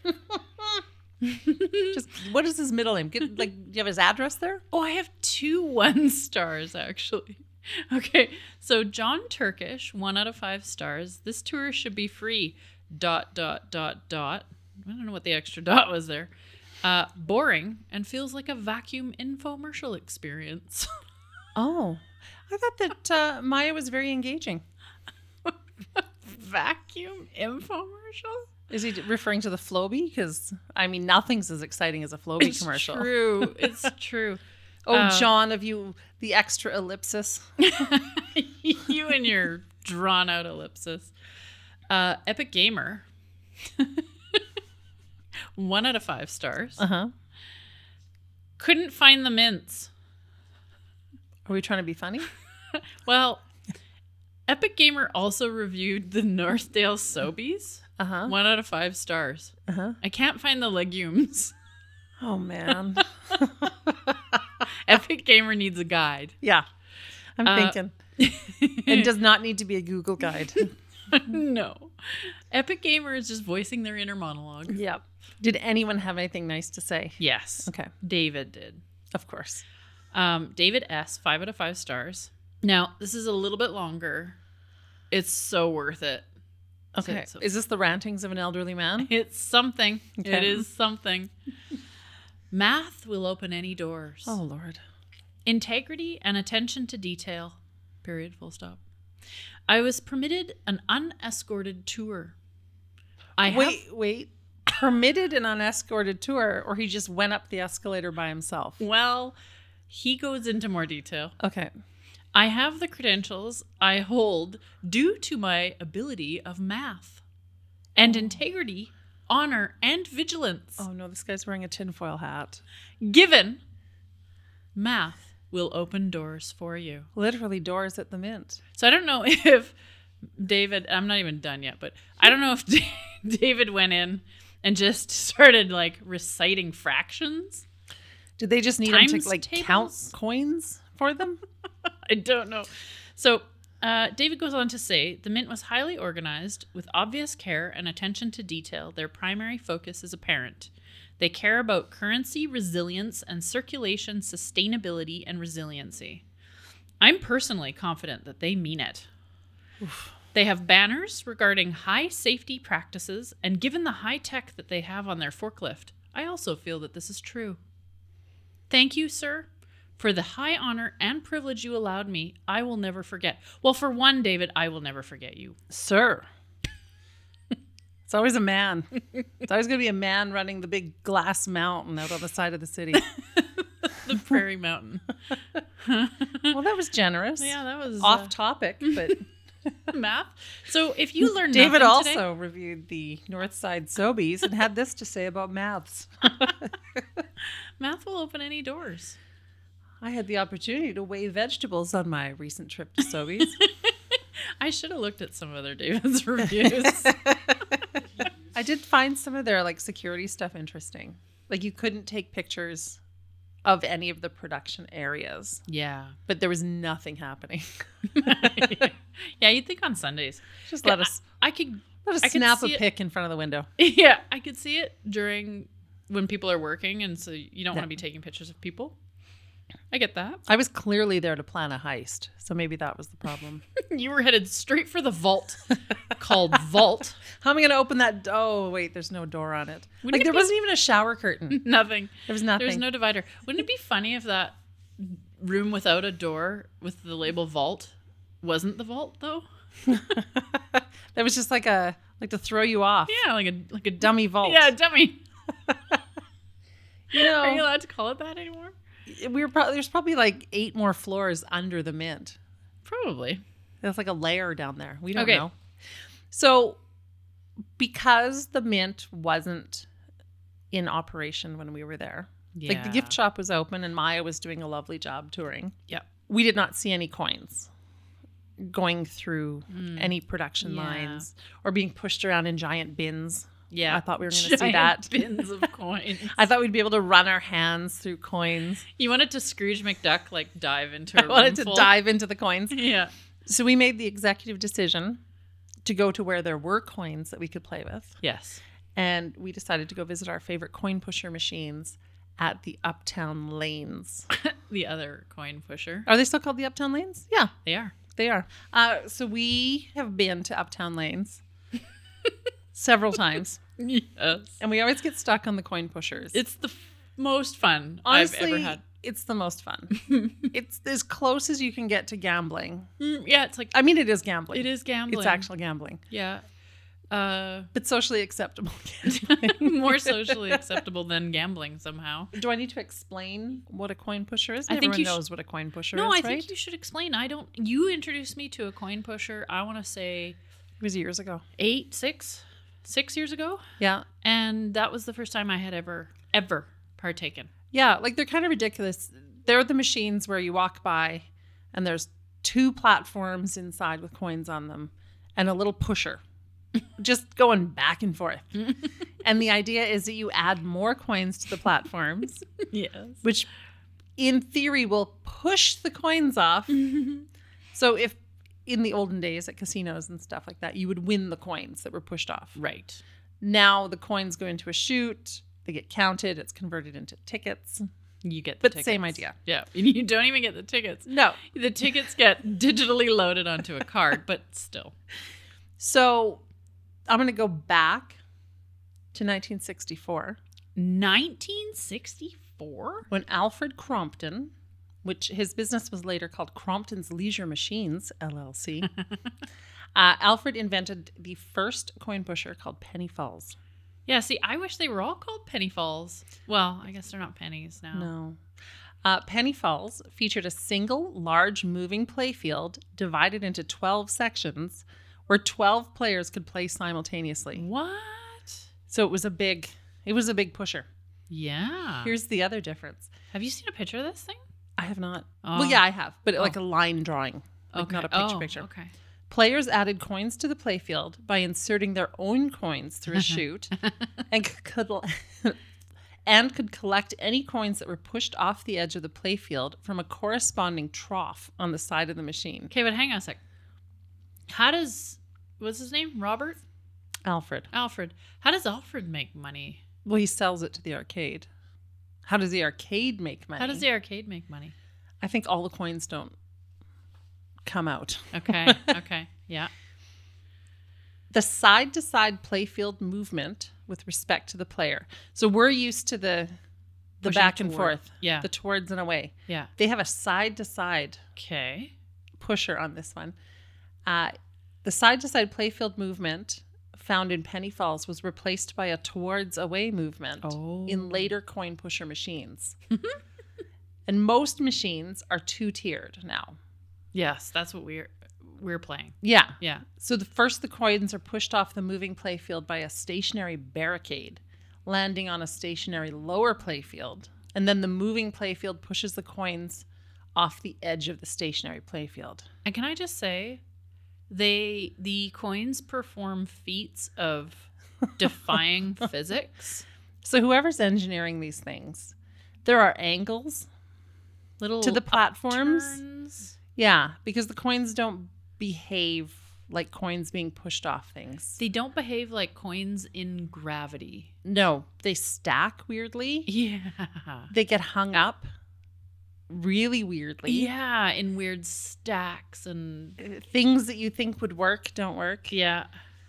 Just what is his middle name? Get, like, do you have his address there? Oh, I have two one stars, actually. Okay, so John Turkish, one out of five stars. This tour should be free. Dot, dot, dot, dot. I don't know what the extra dot was there. Uh, boring and feels like a vacuum infomercial experience. Oh, I thought that uh, Maya was very engaging. Vacuum infomercial? Is he referring to the Floby? Because, I mean, nothing's as exciting as a Floby It's commercial. true. It's true. Oh, Uh, John, of you, the extra ellipsis. You and your drawn out ellipsis. Uh, Epic Gamer. One out of five stars. Uh huh. Couldn't find the mints. Are we trying to be funny? Well, Epic Gamer also reviewed the Northdale Sobeys. Uh huh. One out of five stars. Uh huh. I can't find the legumes. Oh, man. Epic Gamer needs a guide. Yeah. I'm Uh, thinking. It does not need to be a Google guide. No. Epic Gamer is just voicing their inner monologue. Yep. Did anyone have anything nice to say? Yes. Okay. David did. Of course. Um, David S., five out of five stars. Now, this is a little bit longer. It's so worth it. Okay. So- Is this the rantings of an elderly man? It's something. It Okay. is something. Math will open any doors. Oh, Lord. Integrity and attention to detail. Period. Full stop. I was permitted an unescorted tour. I Wait, have, wait. Permitted an unescorted tour, or he just went up the escalator by himself? well, he goes into more detail. Okay. I have the credentials I hold due to my ability of math and integrity, honor, and vigilance. Oh, no, this guy's wearing a tinfoil hat. Given, math will open doors for you. Literally doors at the Mint. So I don't know if David, I'm not even done yet, but I don't know if David went in and just started like reciting fractions. Did they just need him Times to like tables? count coins for them? I don't know. So uh, David goes on to say, the Mint was highly organized with obvious care and attention to detail. Their primary focus is apparent. They care about currency resilience and circulation sustainability and resiliency. I'm personally confident that they mean it. Oof. They have banners regarding high safety practices, and given the high tech that they have on their forklift, I also feel that this is true. Thank you, sir, for the high honor and privilege you allowed me. I will never forget. Well, for one, David, I will never forget you. Sir. It's always a man. It's always going to be a man running the big glass mountain out on the side of the city. The Prairie Mountain. Well, that was generous. Yeah, that was off uh, topic, but math. So if you learn David nothing also today, reviewed the Northside Sobeys and had this to say about maths. math will open any doors. I had the opportunity to weigh vegetables on my recent trip to Sobeys. I should have looked at some other David's reviews. I did find some of their like security stuff interesting. Like you couldn't take pictures of any of the production areas. Yeah. But there was nothing happening. Yeah, you'd think on Sundays. Just Yeah, let us I, I could let us I could snap a see it- pic in front of the window. Yeah, I could see it during when people are working, and so you don't Yeah. want to be taking pictures of people. I get that. I was clearly there to plan a heist, so maybe that was the problem. You were headed straight for the vault called Vault. How am I going to open that? Do- oh, wait, there's no door on it. Wouldn't Like it there be- wasn't even a shower curtain. Nothing. There was nothing. There's no divider. Wouldn't it be funny if that room without a door with the label Vault wasn't the vault though? That was just like a like to throw you off. Yeah, like a like a Dummy vault. Yeah, dummy. You know, Are you allowed to call it that anymore? we were probably there's probably like eight more floors under the Mint. Probably. There's like a layer down there. We don't Okay. know. So because the Mint wasn't in operation when we were there, like the Yeah. gift shop was open and Maya was doing a lovely job touring. Yep. We did not see any coins going through Mm. any production Yeah. lines or being pushed around in giant bins. Yeah. I thought we were going to see Giant that. bins of coins. I thought we'd be able to run our hands through coins. You wanted to Scrooge McDuck like dive into a I wanted to room full? dive into the coins. Yeah. So we made the executive decision to go to where there were coins that we could play with. Yes. And we decided to go visit our favorite coin pusher machines at the Uptown Lanes. The other coin pusher. Are they still called the Uptown Lanes? Yeah, They are. they are. Uh, so we have been to Uptown Lanes several times. Yes. And we always get stuck on the coin pushers. It's the f- most fun Honestly, I've ever had. it's the most fun. It's as close as you can get to gambling. Mm, yeah, it's like I mean, it is gambling. it is gambling. It's actual gambling. Yeah. Uh, But socially acceptable. more socially acceptable than gambling somehow. Do I need to explain what a coin pusher is? I think Everyone you sh- knows what a coin pusher No, is, I right? think you should explain. I don't. You introduced me to a coin pusher. I want to say It was years ago. eight, six, six years ago, Yeah. and that was the first time I had ever, ever partaken. Yeah, like they're kind of ridiculous. They're the machines where you walk by and there's two platforms inside with coins on them and a little pusher just going back and forth. And the idea is that you add more coins to the platforms, Yes. which in theory will push the coins off. So if in the olden days at casinos and stuff like that, you would win the coins that were pushed off. Right. Now the coins go into a chute, they get counted, it's converted into tickets. You get the But tickets. same idea. Yeah. You don't even get the tickets. No. The tickets get digitally loaded onto a card, but still. So I'm going to go back to nineteen sixty-four nineteen sixty-four? when Alfred Crompton, which his business was later called Crompton's Leisure Machines, L L C, uh, Alfred invented the first coin pusher called Penny Falls. Yeah, see, I wish they were all called Penny Falls. Well, I guess they're not pennies now. No. Uh, Penny Falls featured a single large moving playfield divided into twelve sections where twelve players could play simultaneously. What? So it was a big, it was a big pusher. Yeah. Here's the other difference. Have you seen a picture of this thing? I have not. Oh. Well, yeah, I have, but Oh. like a line drawing, like Okay. not a picture Oh, picture. Okay. Players added coins to the playfield by inserting their own coins through a chute and could and could collect any coins that were pushed off the edge of the playfield from a corresponding trough on the side of the machine. Okay, but hang on a sec. How does, what's his name? Robert? Alfred. Alfred. How does Alfred make money? Well, he sells it to the arcade. How does the arcade make money? How does the arcade make money? I think all the coins don't come out. Okay. Okay. Yeah. The side-to-side playfield movement with respect to the player. So we're used to the the Pushing back and toward. forth, Yeah. the towards and away. Yeah. They have a side-to-side Okay. pusher on this one. Uh, the side-to-side playfield movement found in Penny Falls was replaced by a towards away movement Oh. in later coin pusher machines. And most machines are two-tiered now. Yes, that's what we're we're playing. Yeah. Yeah. So the first the coins are pushed off the moving playfield by a stationary barricade, landing on a stationary lower playfield, and then the moving playfield pushes the coins off the edge of the stationary playfield. And can I just say, they the coins perform feats of defying physics. So whoever's engineering these things, there are angles Little to the platforms. upturns. Yeah, because the coins don't behave like coins being pushed off things. They don't behave like coins in gravity. No, they stack weirdly. Yeah. They get hung up really weirdly. Yeah, in weird stacks and Things that you think would work don't work. yeah.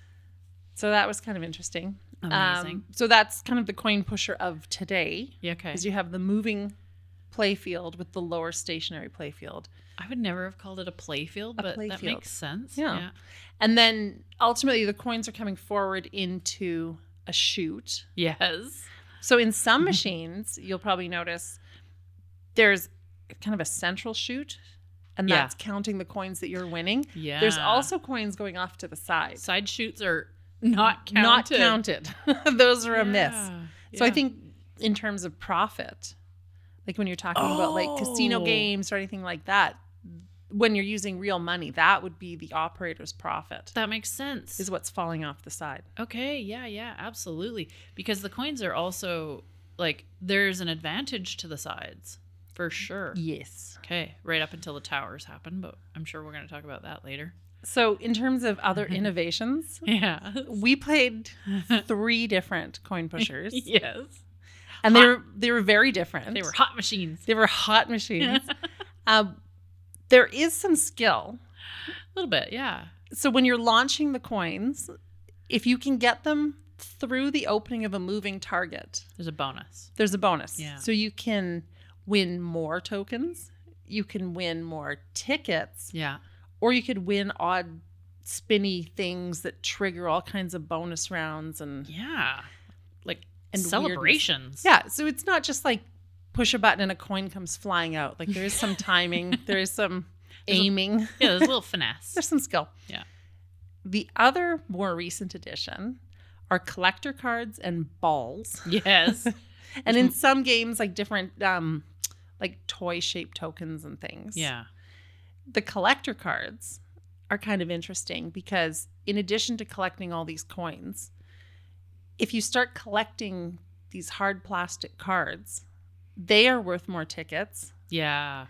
So that was kind of interesting. Amazing. Um, so that's kind of the coin pusher of today. Yeah, okay. Is you have the moving playfield with the lower stationary playfield. I would never have called it a playfield, but play that field. makes sense. Yeah. Yeah. And then ultimately the coins are coming forward into a chute. Yes. So in some machines, you'll probably notice there's kind of a central chute, and Yeah. that's counting the coins that you're winning. Yeah. There's also coins going off to the side. Side shoots are not counted. Not counted. Those are a miss. Yeah. So I Yeah. think in terms of profit, like when you're talking about like casino Oh. games or anything like that, when you're using real money, that would be the operator's profit, that makes sense. is what's falling off the side. Okay, yeah, yeah, absolutely. Because the coins are also like there's an advantage to the sides for sure. Yes. Okay, right up until the towers happen, but I'm sure we're going to talk about that later. So in terms of other innovations, Yeah. we played three different coin pushers, Yes. and they Hot. were they were very different. They were hot machines. They were hot machines. um, there is some skill. A little bit, yeah. So when you're launching the coins, if you can get them through the opening of a moving target, There's a bonus. there's a bonus. Yeah. So you can win more tokens, you can win more tickets, Yeah. or you could win odd spinny things that trigger all kinds of bonus rounds and Yeah. Like And celebrations. yeah. So it's not just like push a button and a coin comes flying out. Like there is some timing, there is some There's a- aiming, Yeah, there's a little finesse. there's some skill. Yeah. The other more recent addition are collector cards and balls. Yes. And in some games, like different, um, like toy shaped tokens and things. Yeah. The collector cards are kind of interesting because in addition to collecting all these coins, if you start collecting these hard plastic cards, they are worth more tickets, Yeah.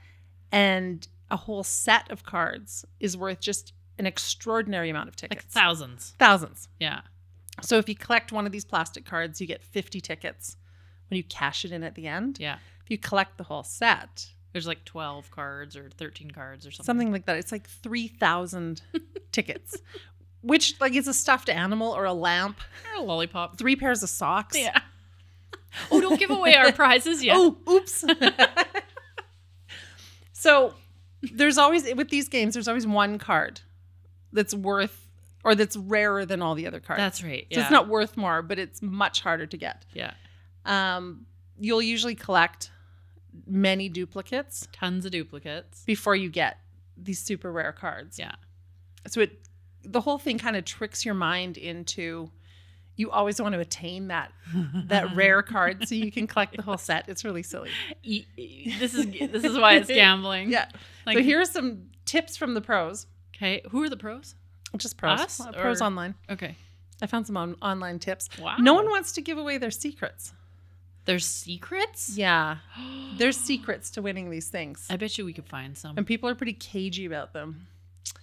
and a whole set of cards is worth just an extraordinary amount of Like tickets. thousands. Thousands. Yeah. So if you collect one of these plastic cards, you get fifty tickets when you cash it in at the end. Yeah. If you collect the whole set, There's like twelve cards or thirteen cards or something. something like that, it's like three thousand tickets, which like is a stuffed animal or a lamp, Or a lollipop. three pairs of socks. Yeah. Oh, don't give away our prizes yet. Oh, oops. So there's always, with these games, there's always one card that's worth, or that's rarer than all the other cards. That's right. So Yeah. it's not worth more, but it's much harder to get. Yeah. Um, you'll usually collect many duplicates Tons of duplicates. before you get these super rare cards. Yeah. So it, the whole thing kind of tricks your mind into, you always want to attain that that rare card so you can collect the whole set. It's really silly. E- e- This is this is why it's gambling. Yeah. Like, So here are some tips from the pros. okay, who are the pros? Just pros. Us, Uh, pros or- online. Okay. I found some on- online tips. Wow. No one wants to give away their secrets. There's secrets? Yeah. There's secrets to winning these things. I bet you we could find some. And people are pretty cagey about them.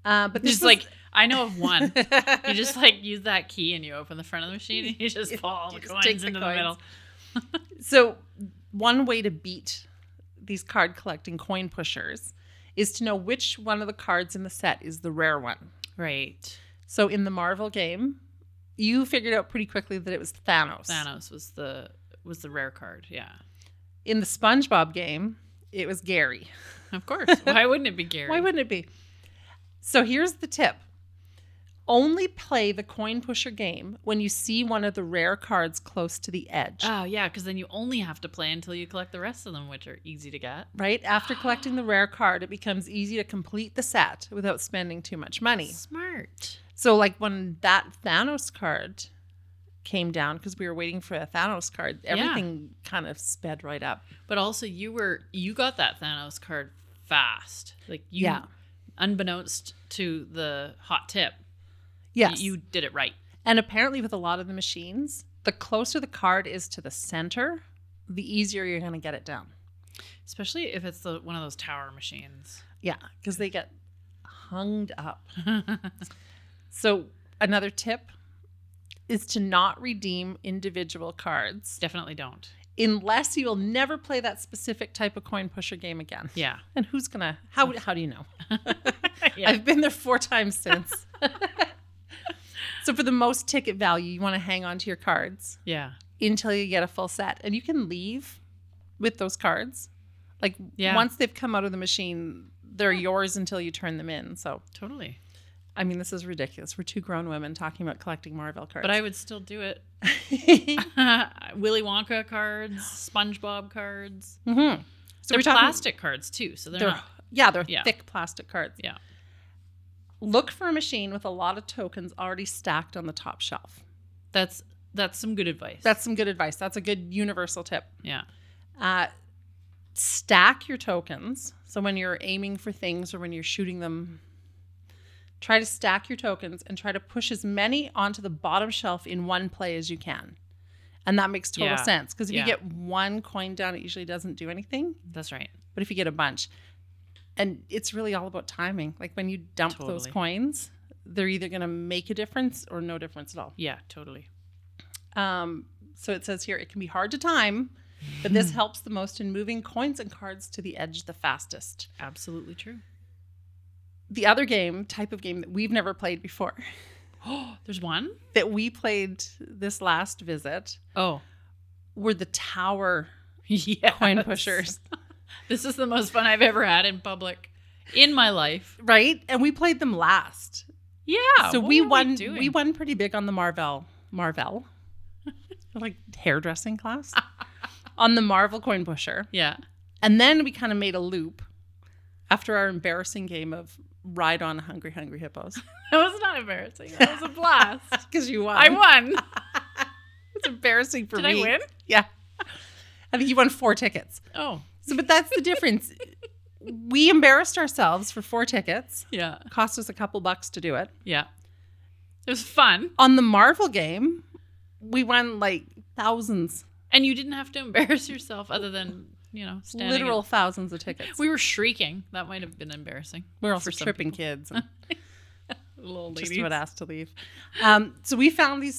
Uh, but this Just was, like, I know of one. You just like use that key and you open the front of the machine and you just pull all You the just take coins the into the coins. middle. So one way to beat these card collecting coin pushers is to know which one of the cards in the set is the rare one. Right. So in the Marvel game, you figured out pretty quickly that it was Thanos. Thanos was the was the rare card. Yeah. In the SpongeBob game, it was Gary. Of course. Why wouldn't it be Gary? Why wouldn't it be? So here's the tip. Only play the coin pusher game when you see one of the rare cards close to the edge. Oh, yeah, because then you only have to play until you collect the rest of them, which are easy to get. Right? After collecting the rare card, it becomes easy to complete the set without spending too much money. Smart. So like when that Thanos card came down, because we were waiting for a Thanos card, everything kind of sped right up. But also you were you got that Thanos card fast. Like you Yeah. unbeknownst to the hot tip. Yes. You did it right. And apparently with a lot of the machines, the closer the card is to the center, the easier you're going to get it down. Especially if it's the one of those tower machines. Yeah, because they get hung up. So another tip is to not redeem individual cards Definitely don't. unless you will never play that specific type of coin pusher game again. Yeah. And who's going to, how, how do you know? Yeah. I've been there four times since. So for the most ticket value, you want to hang on to your cards Yeah. until you get a full set. And you can leave with those cards. Like Yeah. once they've come out of the machine, they're yours until you turn them in. So, Totally. I mean, this is ridiculous. We're two grown women talking about collecting Marvel cards. But I would still do it. Willy Wonka cards, SpongeBob cards. mm-hmm. So They're we're talking, plastic cards too, so they're, They're, not. yeah, they're Yeah. thick plastic cards. Yeah. Look for a machine with a lot of tokens already stacked on the top shelf. That's that's some good advice. That's some good advice. That's a good universal tip. yeah. Uh, stack your tokens. So when you're aiming for things or when you're shooting them, try to stack your tokens and try to push as many onto the bottom shelf in one play as you can. And that makes total Yeah. sense because if Yeah. you get one coin down, it usually doesn't do anything. That's right. But if you get a bunch, and it's really all about timing. Like when you dump those Totally. coins, they're either going to make a difference or no difference at all. Yeah, totally. Um, so it says here, it can be hard to time, but this helps the most in moving coins and cards to the edge the fastest. Absolutely true. The other game, type of game that we've never played before, Oh, there's one? that we played this last visit, Oh. were the tower Yeah. coin pushers, This is the most fun I've ever had in public in my life. right? And we played them last. Yeah. so what we were won. We, doing? won pretty big on the Marvel, Marvel, like hairdressing class, on the Marvel coin pusher, Yeah. and then we kind of made a loop after our embarrassing game of Ride On Hungry Hungry Hippos That was not embarrassing. That was a blast. because you won. I won. It's embarrassing for Did me. I win? Yeah, I think you won four tickets. Oh. So, but that's the difference. We embarrassed ourselves for four tickets. Yeah. Cost us a couple bucks to do it. Yeah. It was fun. On the Marvel game, we won like thousands, And you didn't have to embarrass yourself other than, you know, standing. literal in- thousands of tickets. We were shrieking. That might have been embarrassing. We were also for some tripping kids and Little just ladies. about asked to leave. Um, so we found these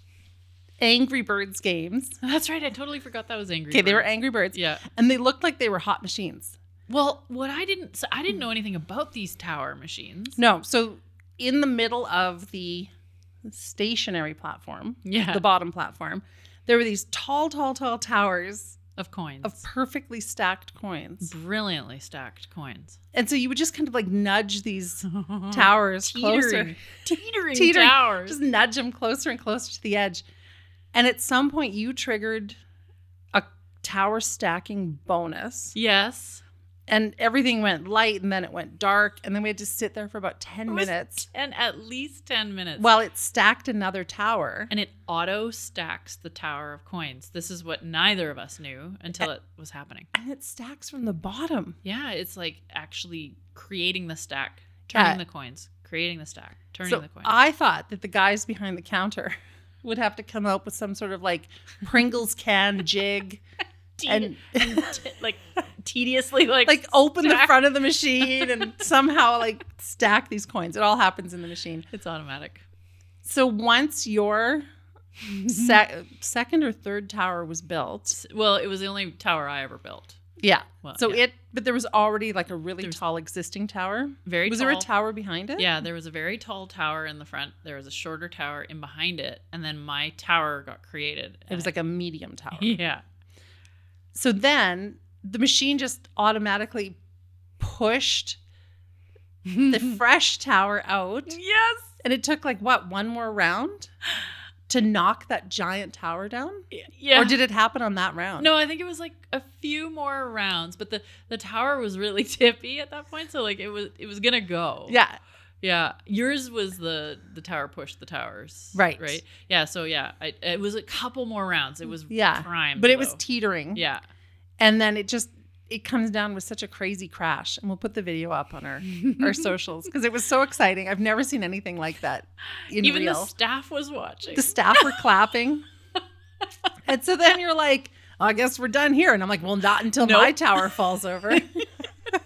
Angry Birds games. That's right. I totally forgot that was Angry Okay, they were Birds. Angry Birds. Yeah. And they looked like they were hot machines. Well, what I didn't, so I didn't know anything about these tower machines. No, so in the middle of the stationary platform, Yeah. the bottom platform, there were these tall, tall, tall towers Of coins. of perfectly stacked coins. Brilliantly stacked coins. And so you would just kind of like nudge these towers closer. Teetering. Teetering, Teetering. towers. Just nudge them closer and closer to the edge. And at some point you triggered a tower stacking bonus. Yes. And everything went light and then it went dark. And then we had to sit there for about ten It was minutes And at least ten minutes. while it stacked another tower. And it auto stacks the tower of coins. This is what neither of us knew until it was happening. And it stacks from the bottom. Yeah, it's like actually creating the stack, turning Yeah. the coins, creating the stack, turning So the coins. I thought that the guys behind the counter would have to come up with some sort of like Pringles can jig. Te- and and t- like tediously like like open the stack. front of the machine and somehow like stack these coins. It all happens in the machine. It's automatic. So once your sec- second or third tower was built, Well, it was the only tower I ever built. yeah. Well, so yeah. it, but there was already like a really There's- tall existing tower. Very Was tall. there a tower behind it? Yeah, there was a very tall tower in the front. There was a shorter tower in behind it, and then my tower got created. It was like a medium tower. yeah. So then the machine just automatically pushed the fresh tower out. Yes. And it took like what, one more round to knock that giant tower down? Yeah. Or did it happen on that round? No, I think it was like a few more rounds, but the the tower was really tippy at that point, so like it was it was gonna go. Yeah. Yeah. Yours was the the tower pushed the towers. Right. Right. Yeah. So yeah, I, it was a couple more rounds. It was Yeah. prime. But it was though. teetering. yeah. And then it just it comes down with such a crazy crash. And we'll put the video up on our, our socials because it was so exciting. I've never seen anything like that in Even real. the staff was watching. The staff were clapping. And so then you're like, I guess we're done here. And I'm like, well, not until Nope. my tower falls over. that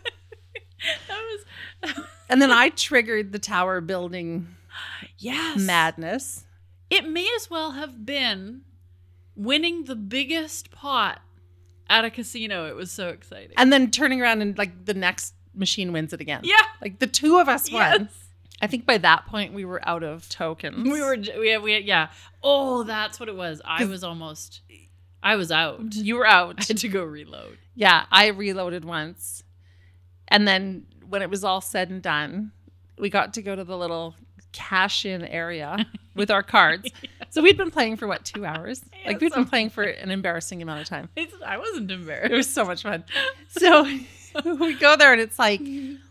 was And then I triggered the tower building yes. madness. It may as well have been winning the biggest pot at a casino. It was so exciting. And then turning around and like the next machine wins it again. yeah. Like the two of us Yes. won. I think by that point we were out of tokens. We were, we, we, yeah. Oh, that's what it was. I was almost, I was out. You were out. I had to go reload. Yeah, I reloaded once. And then when it was all said and done, we got to go to the little cash-in area with our cards. Yeah. So we'd been playing for what, two hours? Yeah, like we'd been so- playing for an embarrassing amount of time. It's, I wasn't It embarrassed. was so much fun. So we go there and it's like,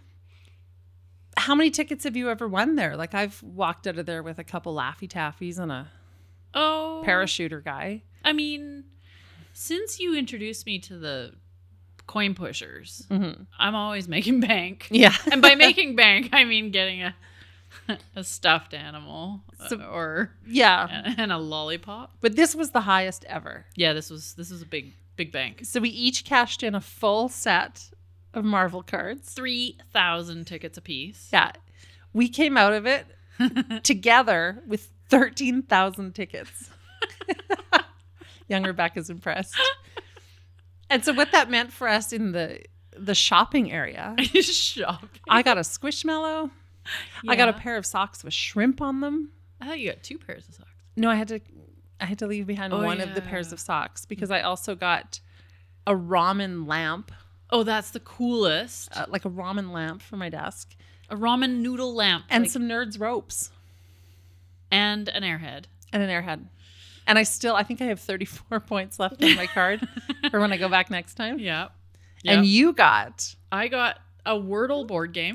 how many tickets have you ever won there? Like I've walked out of there with a couple Laffy Taffies and a Oh. parachuter guy. I mean, since you introduced me to the coin pushers, Mm-hmm. I'm always making bank. Yeah. And by making bank, I mean getting a a stuffed animal So- uh, or Yeah. and a lollipop. But this was the highest ever. Yeah, this was this was a big big bank. So we each cashed in a full set of Marvel cards. Three thousand tickets apiece. Yeah. We came out of it together with thirteen thousand tickets. Young Rebecca's impressed. And so what that meant for us in the the shopping area, Shopping. I got a Squishmallow. I got a Yeah. pair of socks with shrimp on them. I thought you got two pairs of socks. No, I had to I had to leave behind Oh, one of the yeah. pairs of socks because I also got a ramen lamp, Oh, that's the coolest. uh, like a ramen lamp for my desk, A ramen noodle lamp. and like- some Nerds ropes and an airhead. and an airhead. And I still, I think I have thirty-four points left on my card for when I go back next time. Yeah. And Yeah. you got I got a Wordle board game.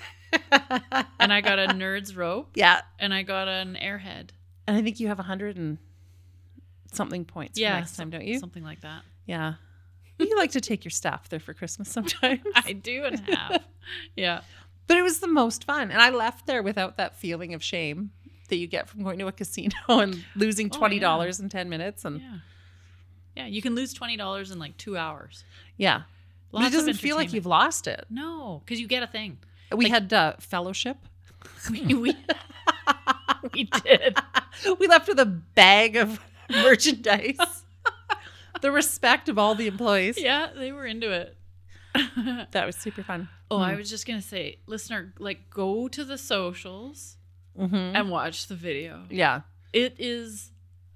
And I got a Nerds rope. yeah, And I got an airhead. and I think you have a hundred and something points for Yeah. next time, don't you? Something like that. Yeah. You like to take your staff there for Christmas sometimes. I do and have. Yeah. But it was the most fun. And I left there without that feeling of shame that you get from going to a casino and losing Oh, twenty dollars in ten minutes. And Yeah. Yeah. You can lose twenty dollars in like two hours. yeah. But Lots it of doesn't feel like entertainment. you've lost it. No, because you get a thing. We had uh, fellowship. We, we, we did. We left with a bag of merchandise. The respect of all the employees. Yeah, they were into it. That was super fun. Oh, I was just going to say, listener, like go to the socials Mm-hmm. and watch the video. Yeah. It is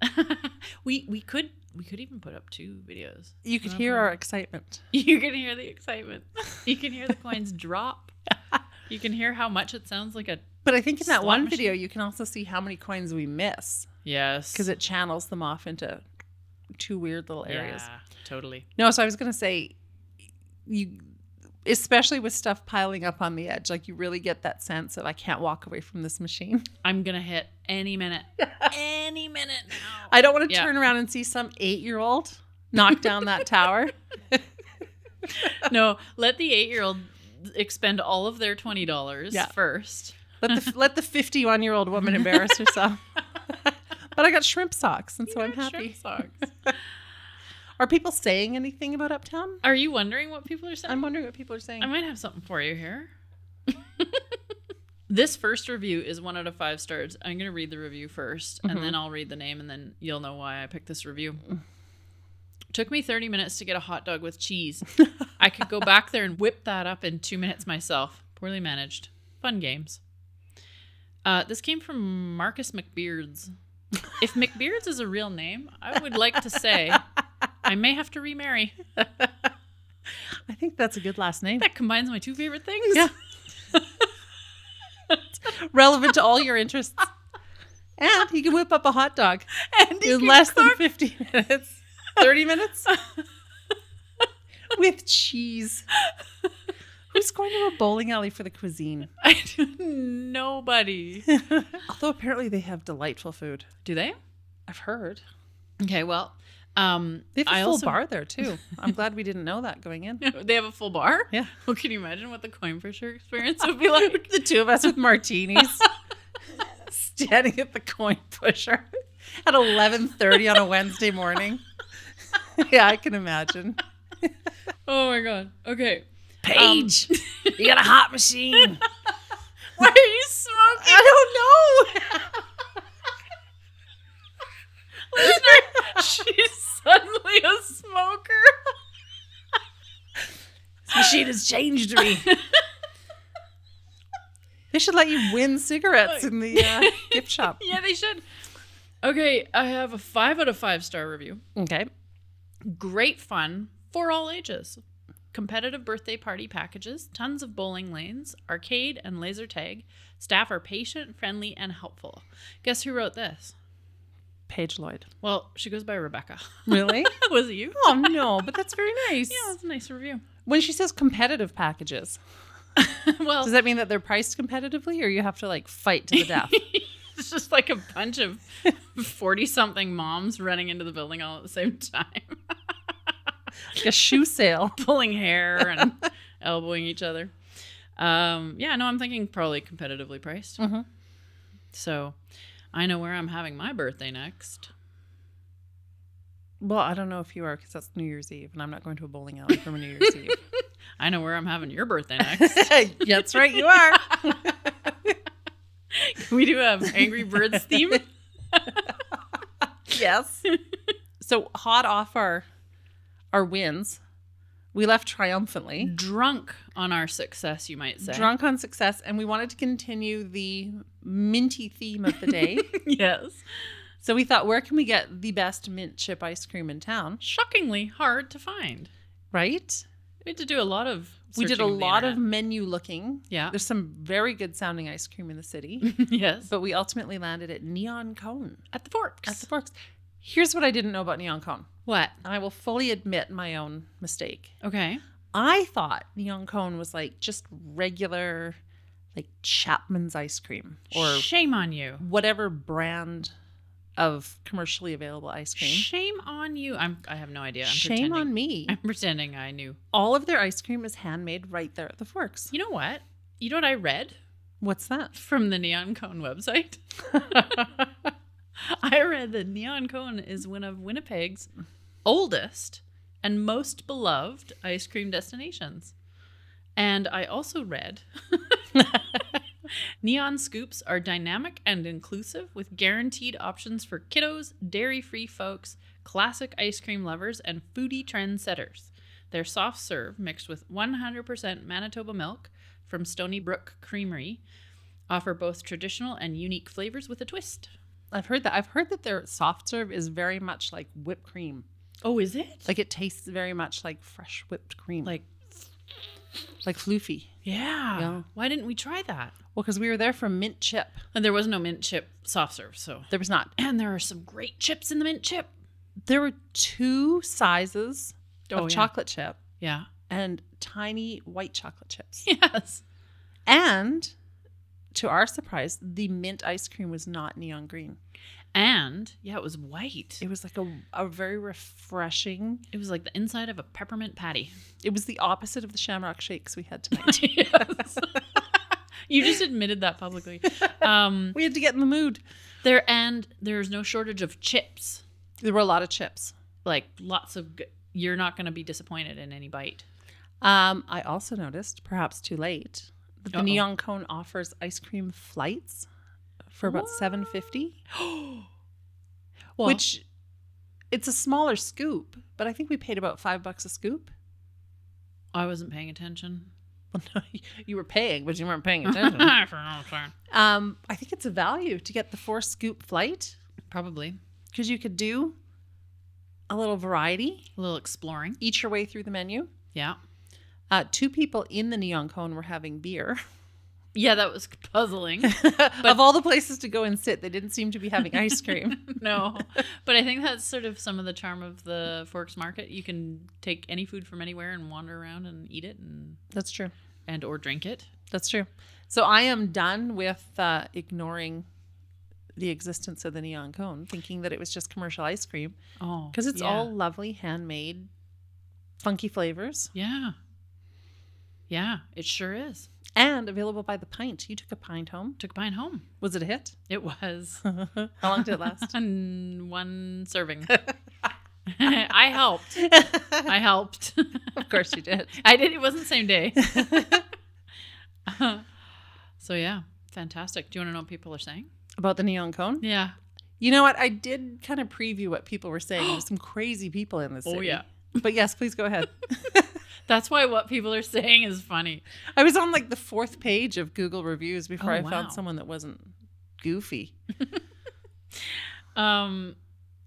we we could we could even put up two videos. You could hear our excitement. You can hear the excitement. You can hear the coins drop. You can hear how much it sounds like a But I think in that Slot one machine. video, you can also see how many coins we miss yes because it channels them off into two weird little areas. Yeah, totally. No, so I was going to say, you, especially with stuff piling up on the edge, like you really get that sense of I can't walk away from this machine. I'm gonna hit any minute. Any minute now. I don't want to Yeah. turn around and see some eight-year-old knock down that tower. No, let the eight-year-old expend all of their twenty dollars Yeah. first. Let the let the fifty-one-year-old woman embarrass herself. But I got shrimp socks, and so I'm You got happy. shrimp socks. Are people saying anything about Uptown? Are you wondering what people are saying? I'm wondering what people are saying. I might have something for you here. This first review is one out of five stars. I'm going to read the review first, and Mhm. then I'll read the name, and then you'll know why I picked this review. Took me thirty minutes to get a hot dog with cheese. I could go back there and whip that up in two minutes myself. Poorly managed. Fun games. Uh, this came from Marcus McBeards. If McBeards is a real name, I would like to say I may have to remarry. I think that's a good last name. That combines my two favorite things. Yeah. Relevant to all your interests. And he can whip up a hot dog And he in can less than cook. fifty minutes. thirty minutes? With cheese. Who's going to a bowling alley for the cuisine? I do nobody. Although apparently they have delightful food. Do they? I've heard. Okay, well, um, They have a I full also, bar there too. I'm glad we didn't know that going in. They have a full bar? Yeah. Well, can you imagine what the coin pusher experience would be like? The two of us with martinis standing at the coin pusher at eleven thirty on a Wednesday morning. Yeah, I can imagine. Oh my god. Okay. Paige, you got a hot machine. Why are you smoking? I don't know. Listener, she's suddenly a smoker. This machine has changed me. They should let you win cigarettes in the uh, gift shop. Yeah, they should. Okay, I have a five out of five star review. Okay. Great fun for all ages. Competitive birthday party packages, tons of bowling lanes, arcade and laser tag. Staff are patient, friendly, and helpful. Guess who wrote this? Paige Lloyd. Well, she goes by Rebecca. Really? Was it you? Oh, no, but that's very nice. Yeah, that's a nice review. When she says competitive packages, Well, does that mean that they're priced competitively or you have to like fight to the death? it's just like a bunch of forty-something moms running into the building all at the same time. Like a shoe sale. Pulling hair and elbowing each other. Um, yeah, no, I'm thinking probably competitively priced. Mm-hmm. So I know where I'm having my birthday next. Well, I don't know if you are because that's New Year's Eve and I'm not going to a bowling alley for New Year's Eve. I know where I'm having your birthday next. That's right, you are. Can we do a Angry Birds theme? Yes. So hot off our our wins, we left triumphantly. Drunk on our success, you might say. Drunk on success, and we wanted to continue the minty theme of the day. Yes. So we thought, where can we get the best mint chip ice cream in town? Shockingly hard to find. Right? We had to do a lot of We did a searching the lot of internet. menu looking. Yeah. There's some very good sounding ice cream in the city. Yes. But we ultimately landed at Neon Cone At the Forks. at the Forks. Here's what I didn't know about Neon Cone. What? And I will fully admit my own mistake. Okay. I thought Neon Cone was like just regular, like Chapman's ice cream or Shame on you. whatever brand of commercially available ice cream. Shame on you. I'm. I have no idea. I'm Shame pretending. on me. I'm pretending I knew. All of their ice cream is handmade right there at the Forks. You know what? You know what I read What's that? from the Neon Cone website? I read that Neon Cone is one of Winnipeg's oldest and most beloved ice cream destinations. And I also read Neon Scoops are dynamic and inclusive with guaranteed options for kiddos, dairy-free folks, classic ice cream lovers, and foodie trendsetters. Their soft serve mixed with one hundred percent Manitoba milk from Stony Brook Creamery offer both traditional and unique flavors with a twist. I've heard that. I've heard that their soft serve is very much like whipped cream. Oh, is it? Like it tastes very much like fresh whipped cream. Like, like floofy. yeah. Yeah. Why didn't we try that? Well, because we were there for mint chip. And there was no mint chip soft serve, so. There was not. And there are some great chips in the mint chip. There were two sizes Oh, of yeah. chocolate chip Yeah. and tiny white chocolate chips. Yes. And to our surprise, the mint ice cream was not neon green. And, yeah, it was white. It was like a, a very refreshing. It was like the inside of a peppermint patty. It was the opposite of the Shamrock Shakes we had tonight. Yes. You just admitted that publicly. Um, We had to get in the mood. there and there's no shortage of chips. There were a lot of chips. Like lots of, good, you're not going to be disappointed in any bite. Um, I also noticed, perhaps too late, that the Uh-oh. Neon Cone offers ice cream flights for about seven fifty. Well, Which, it's a smaller scoop, but I think we paid about five bucks a scoop. I wasn't paying attention. Well, no, you were paying, but you weren't paying attention. um, I think it's a value to get the four scoop flight Probably. because you could do a little variety, A little exploring. eat your way through the menu. Yeah. Uh, two people in the Neon Cone were having beer. Yeah, that was puzzling. Of all the places to go and sit, they didn't seem to be having ice cream. No. But I think that's sort of some of the charm of the Forks Market. You can take any food from anywhere and wander around and eat it and That's true. and or drink it. That's true. So I am done with uh, ignoring the existence of the Neon Cone, thinking that it was just commercial ice cream. Oh. Because it's yeah. all lovely, handmade, funky flavors. Yeah. Yeah, it sure is. And available by the pint. You took a pint home. Took a pint home. Was it a hit? It was. How long did it last? And one serving. I helped. I helped. Of course you did. I did. It wasn't the same day. Uh, so yeah, fantastic. Do you want to know what people are saying? About the Neon Cone? Yeah. You know what? I did kind of preview what people were saying. There's some crazy people in this city. Oh yeah. But yes, please go ahead. That's why what people are saying is funny. I was on like the fourth page of Google reviews before Oh, I wow. found someone that wasn't goofy. Um.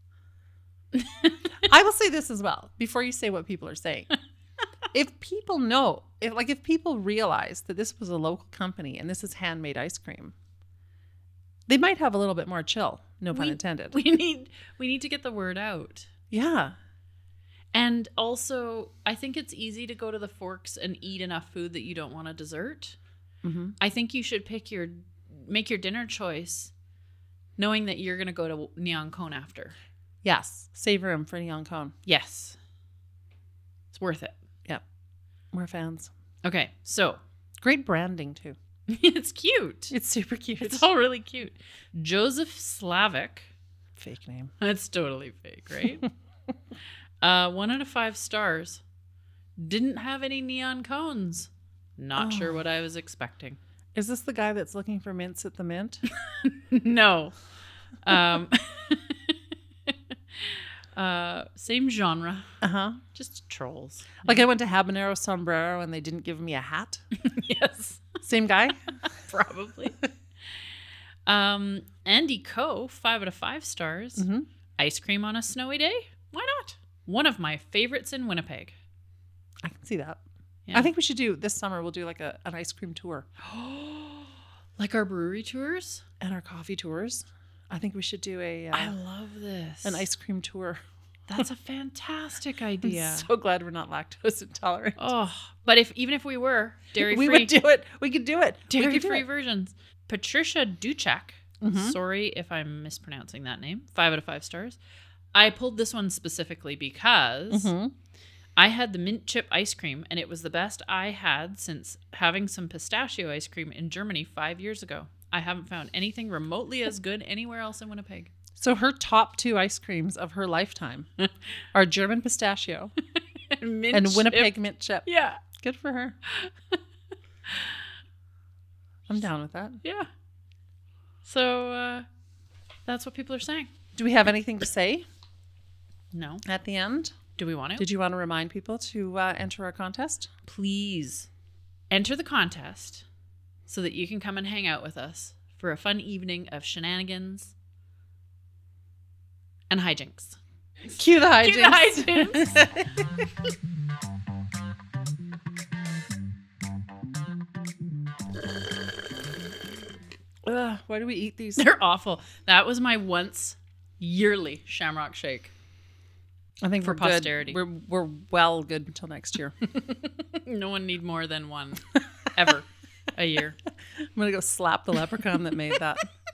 I will say this as well before you say what people are saying. If people know, if like if people realize that this was a local company and this is handmade ice cream, they might have a little bit more chill. No pun We- intended. We need we need to get the word out. Yeah. And also, I think it's easy to go to the Forks and eat enough food that you don't want a dessert. Mm-hmm. I think you should pick your make your dinner choice knowing that you're going to go to Neon Cone after. Yes. Savor him for Neon Cone. Yes. It's worth it. Yep. We're fans. Okay, so Great branding too. it's cute. It's super cute. It's all really cute. Joseph Slavic. Fake name. That's totally fake, right? uh, one out of five stars. Didn't have any neon cones. Not Oh. sure what I was expecting. Is this the guy that's looking for mints at the mint? No. Um, uh, same genre. Uh-huh. Just trolls. Like I went to Habanero Sombrero and they didn't give me a hat. Yes. Same guy? Probably. um, Andy Coe, five out of five stars. Mm-hmm. Ice cream on a snowy day? Why not? One of my favorites in Winnipeg. I can see that. Yeah. I think we should do, this summer, we'll do like a, an ice cream tour Like our brewery tours? and our coffee tours. I think we should do a uh, I love this. an ice cream tour. That's a fantastic I'm idea. so glad we're not lactose intolerant. Oh, but if even if we were dairy we free, would do it. We could do it. we dairy could do free it. versions. Patricia Duchak. Mhm. Sorry if I'm mispronouncing that name. Five out of five stars. I pulled this one specifically because Mhm. I had the mint chip ice cream, and it was the best I had since having some pistachio ice cream in Germany five years ago. I haven't found anything remotely as good anywhere else in Winnipeg. So her top two ice creams of her lifetime are German pistachio mint and chip. Winnipeg mint chip. Yeah, Good for her. I'm down with that. yeah. So uh, that's what people are saying. Do we have anything to say No. at the end? Do we want to? Did you want to remind people to uh, enter our contest? Please enter the contest so that you can come and hang out with us for a fun evening of shenanigans and hijinks. Cue the hijinks. Cue the hijinks. Ugh, why do we eat these? They're awful. That was my once yearly Shamrock Shake. I think for we're good. posterity. We're we're well good until next year. No one need more than one ever a year. I'm gonna go slap the leprechaun that made that.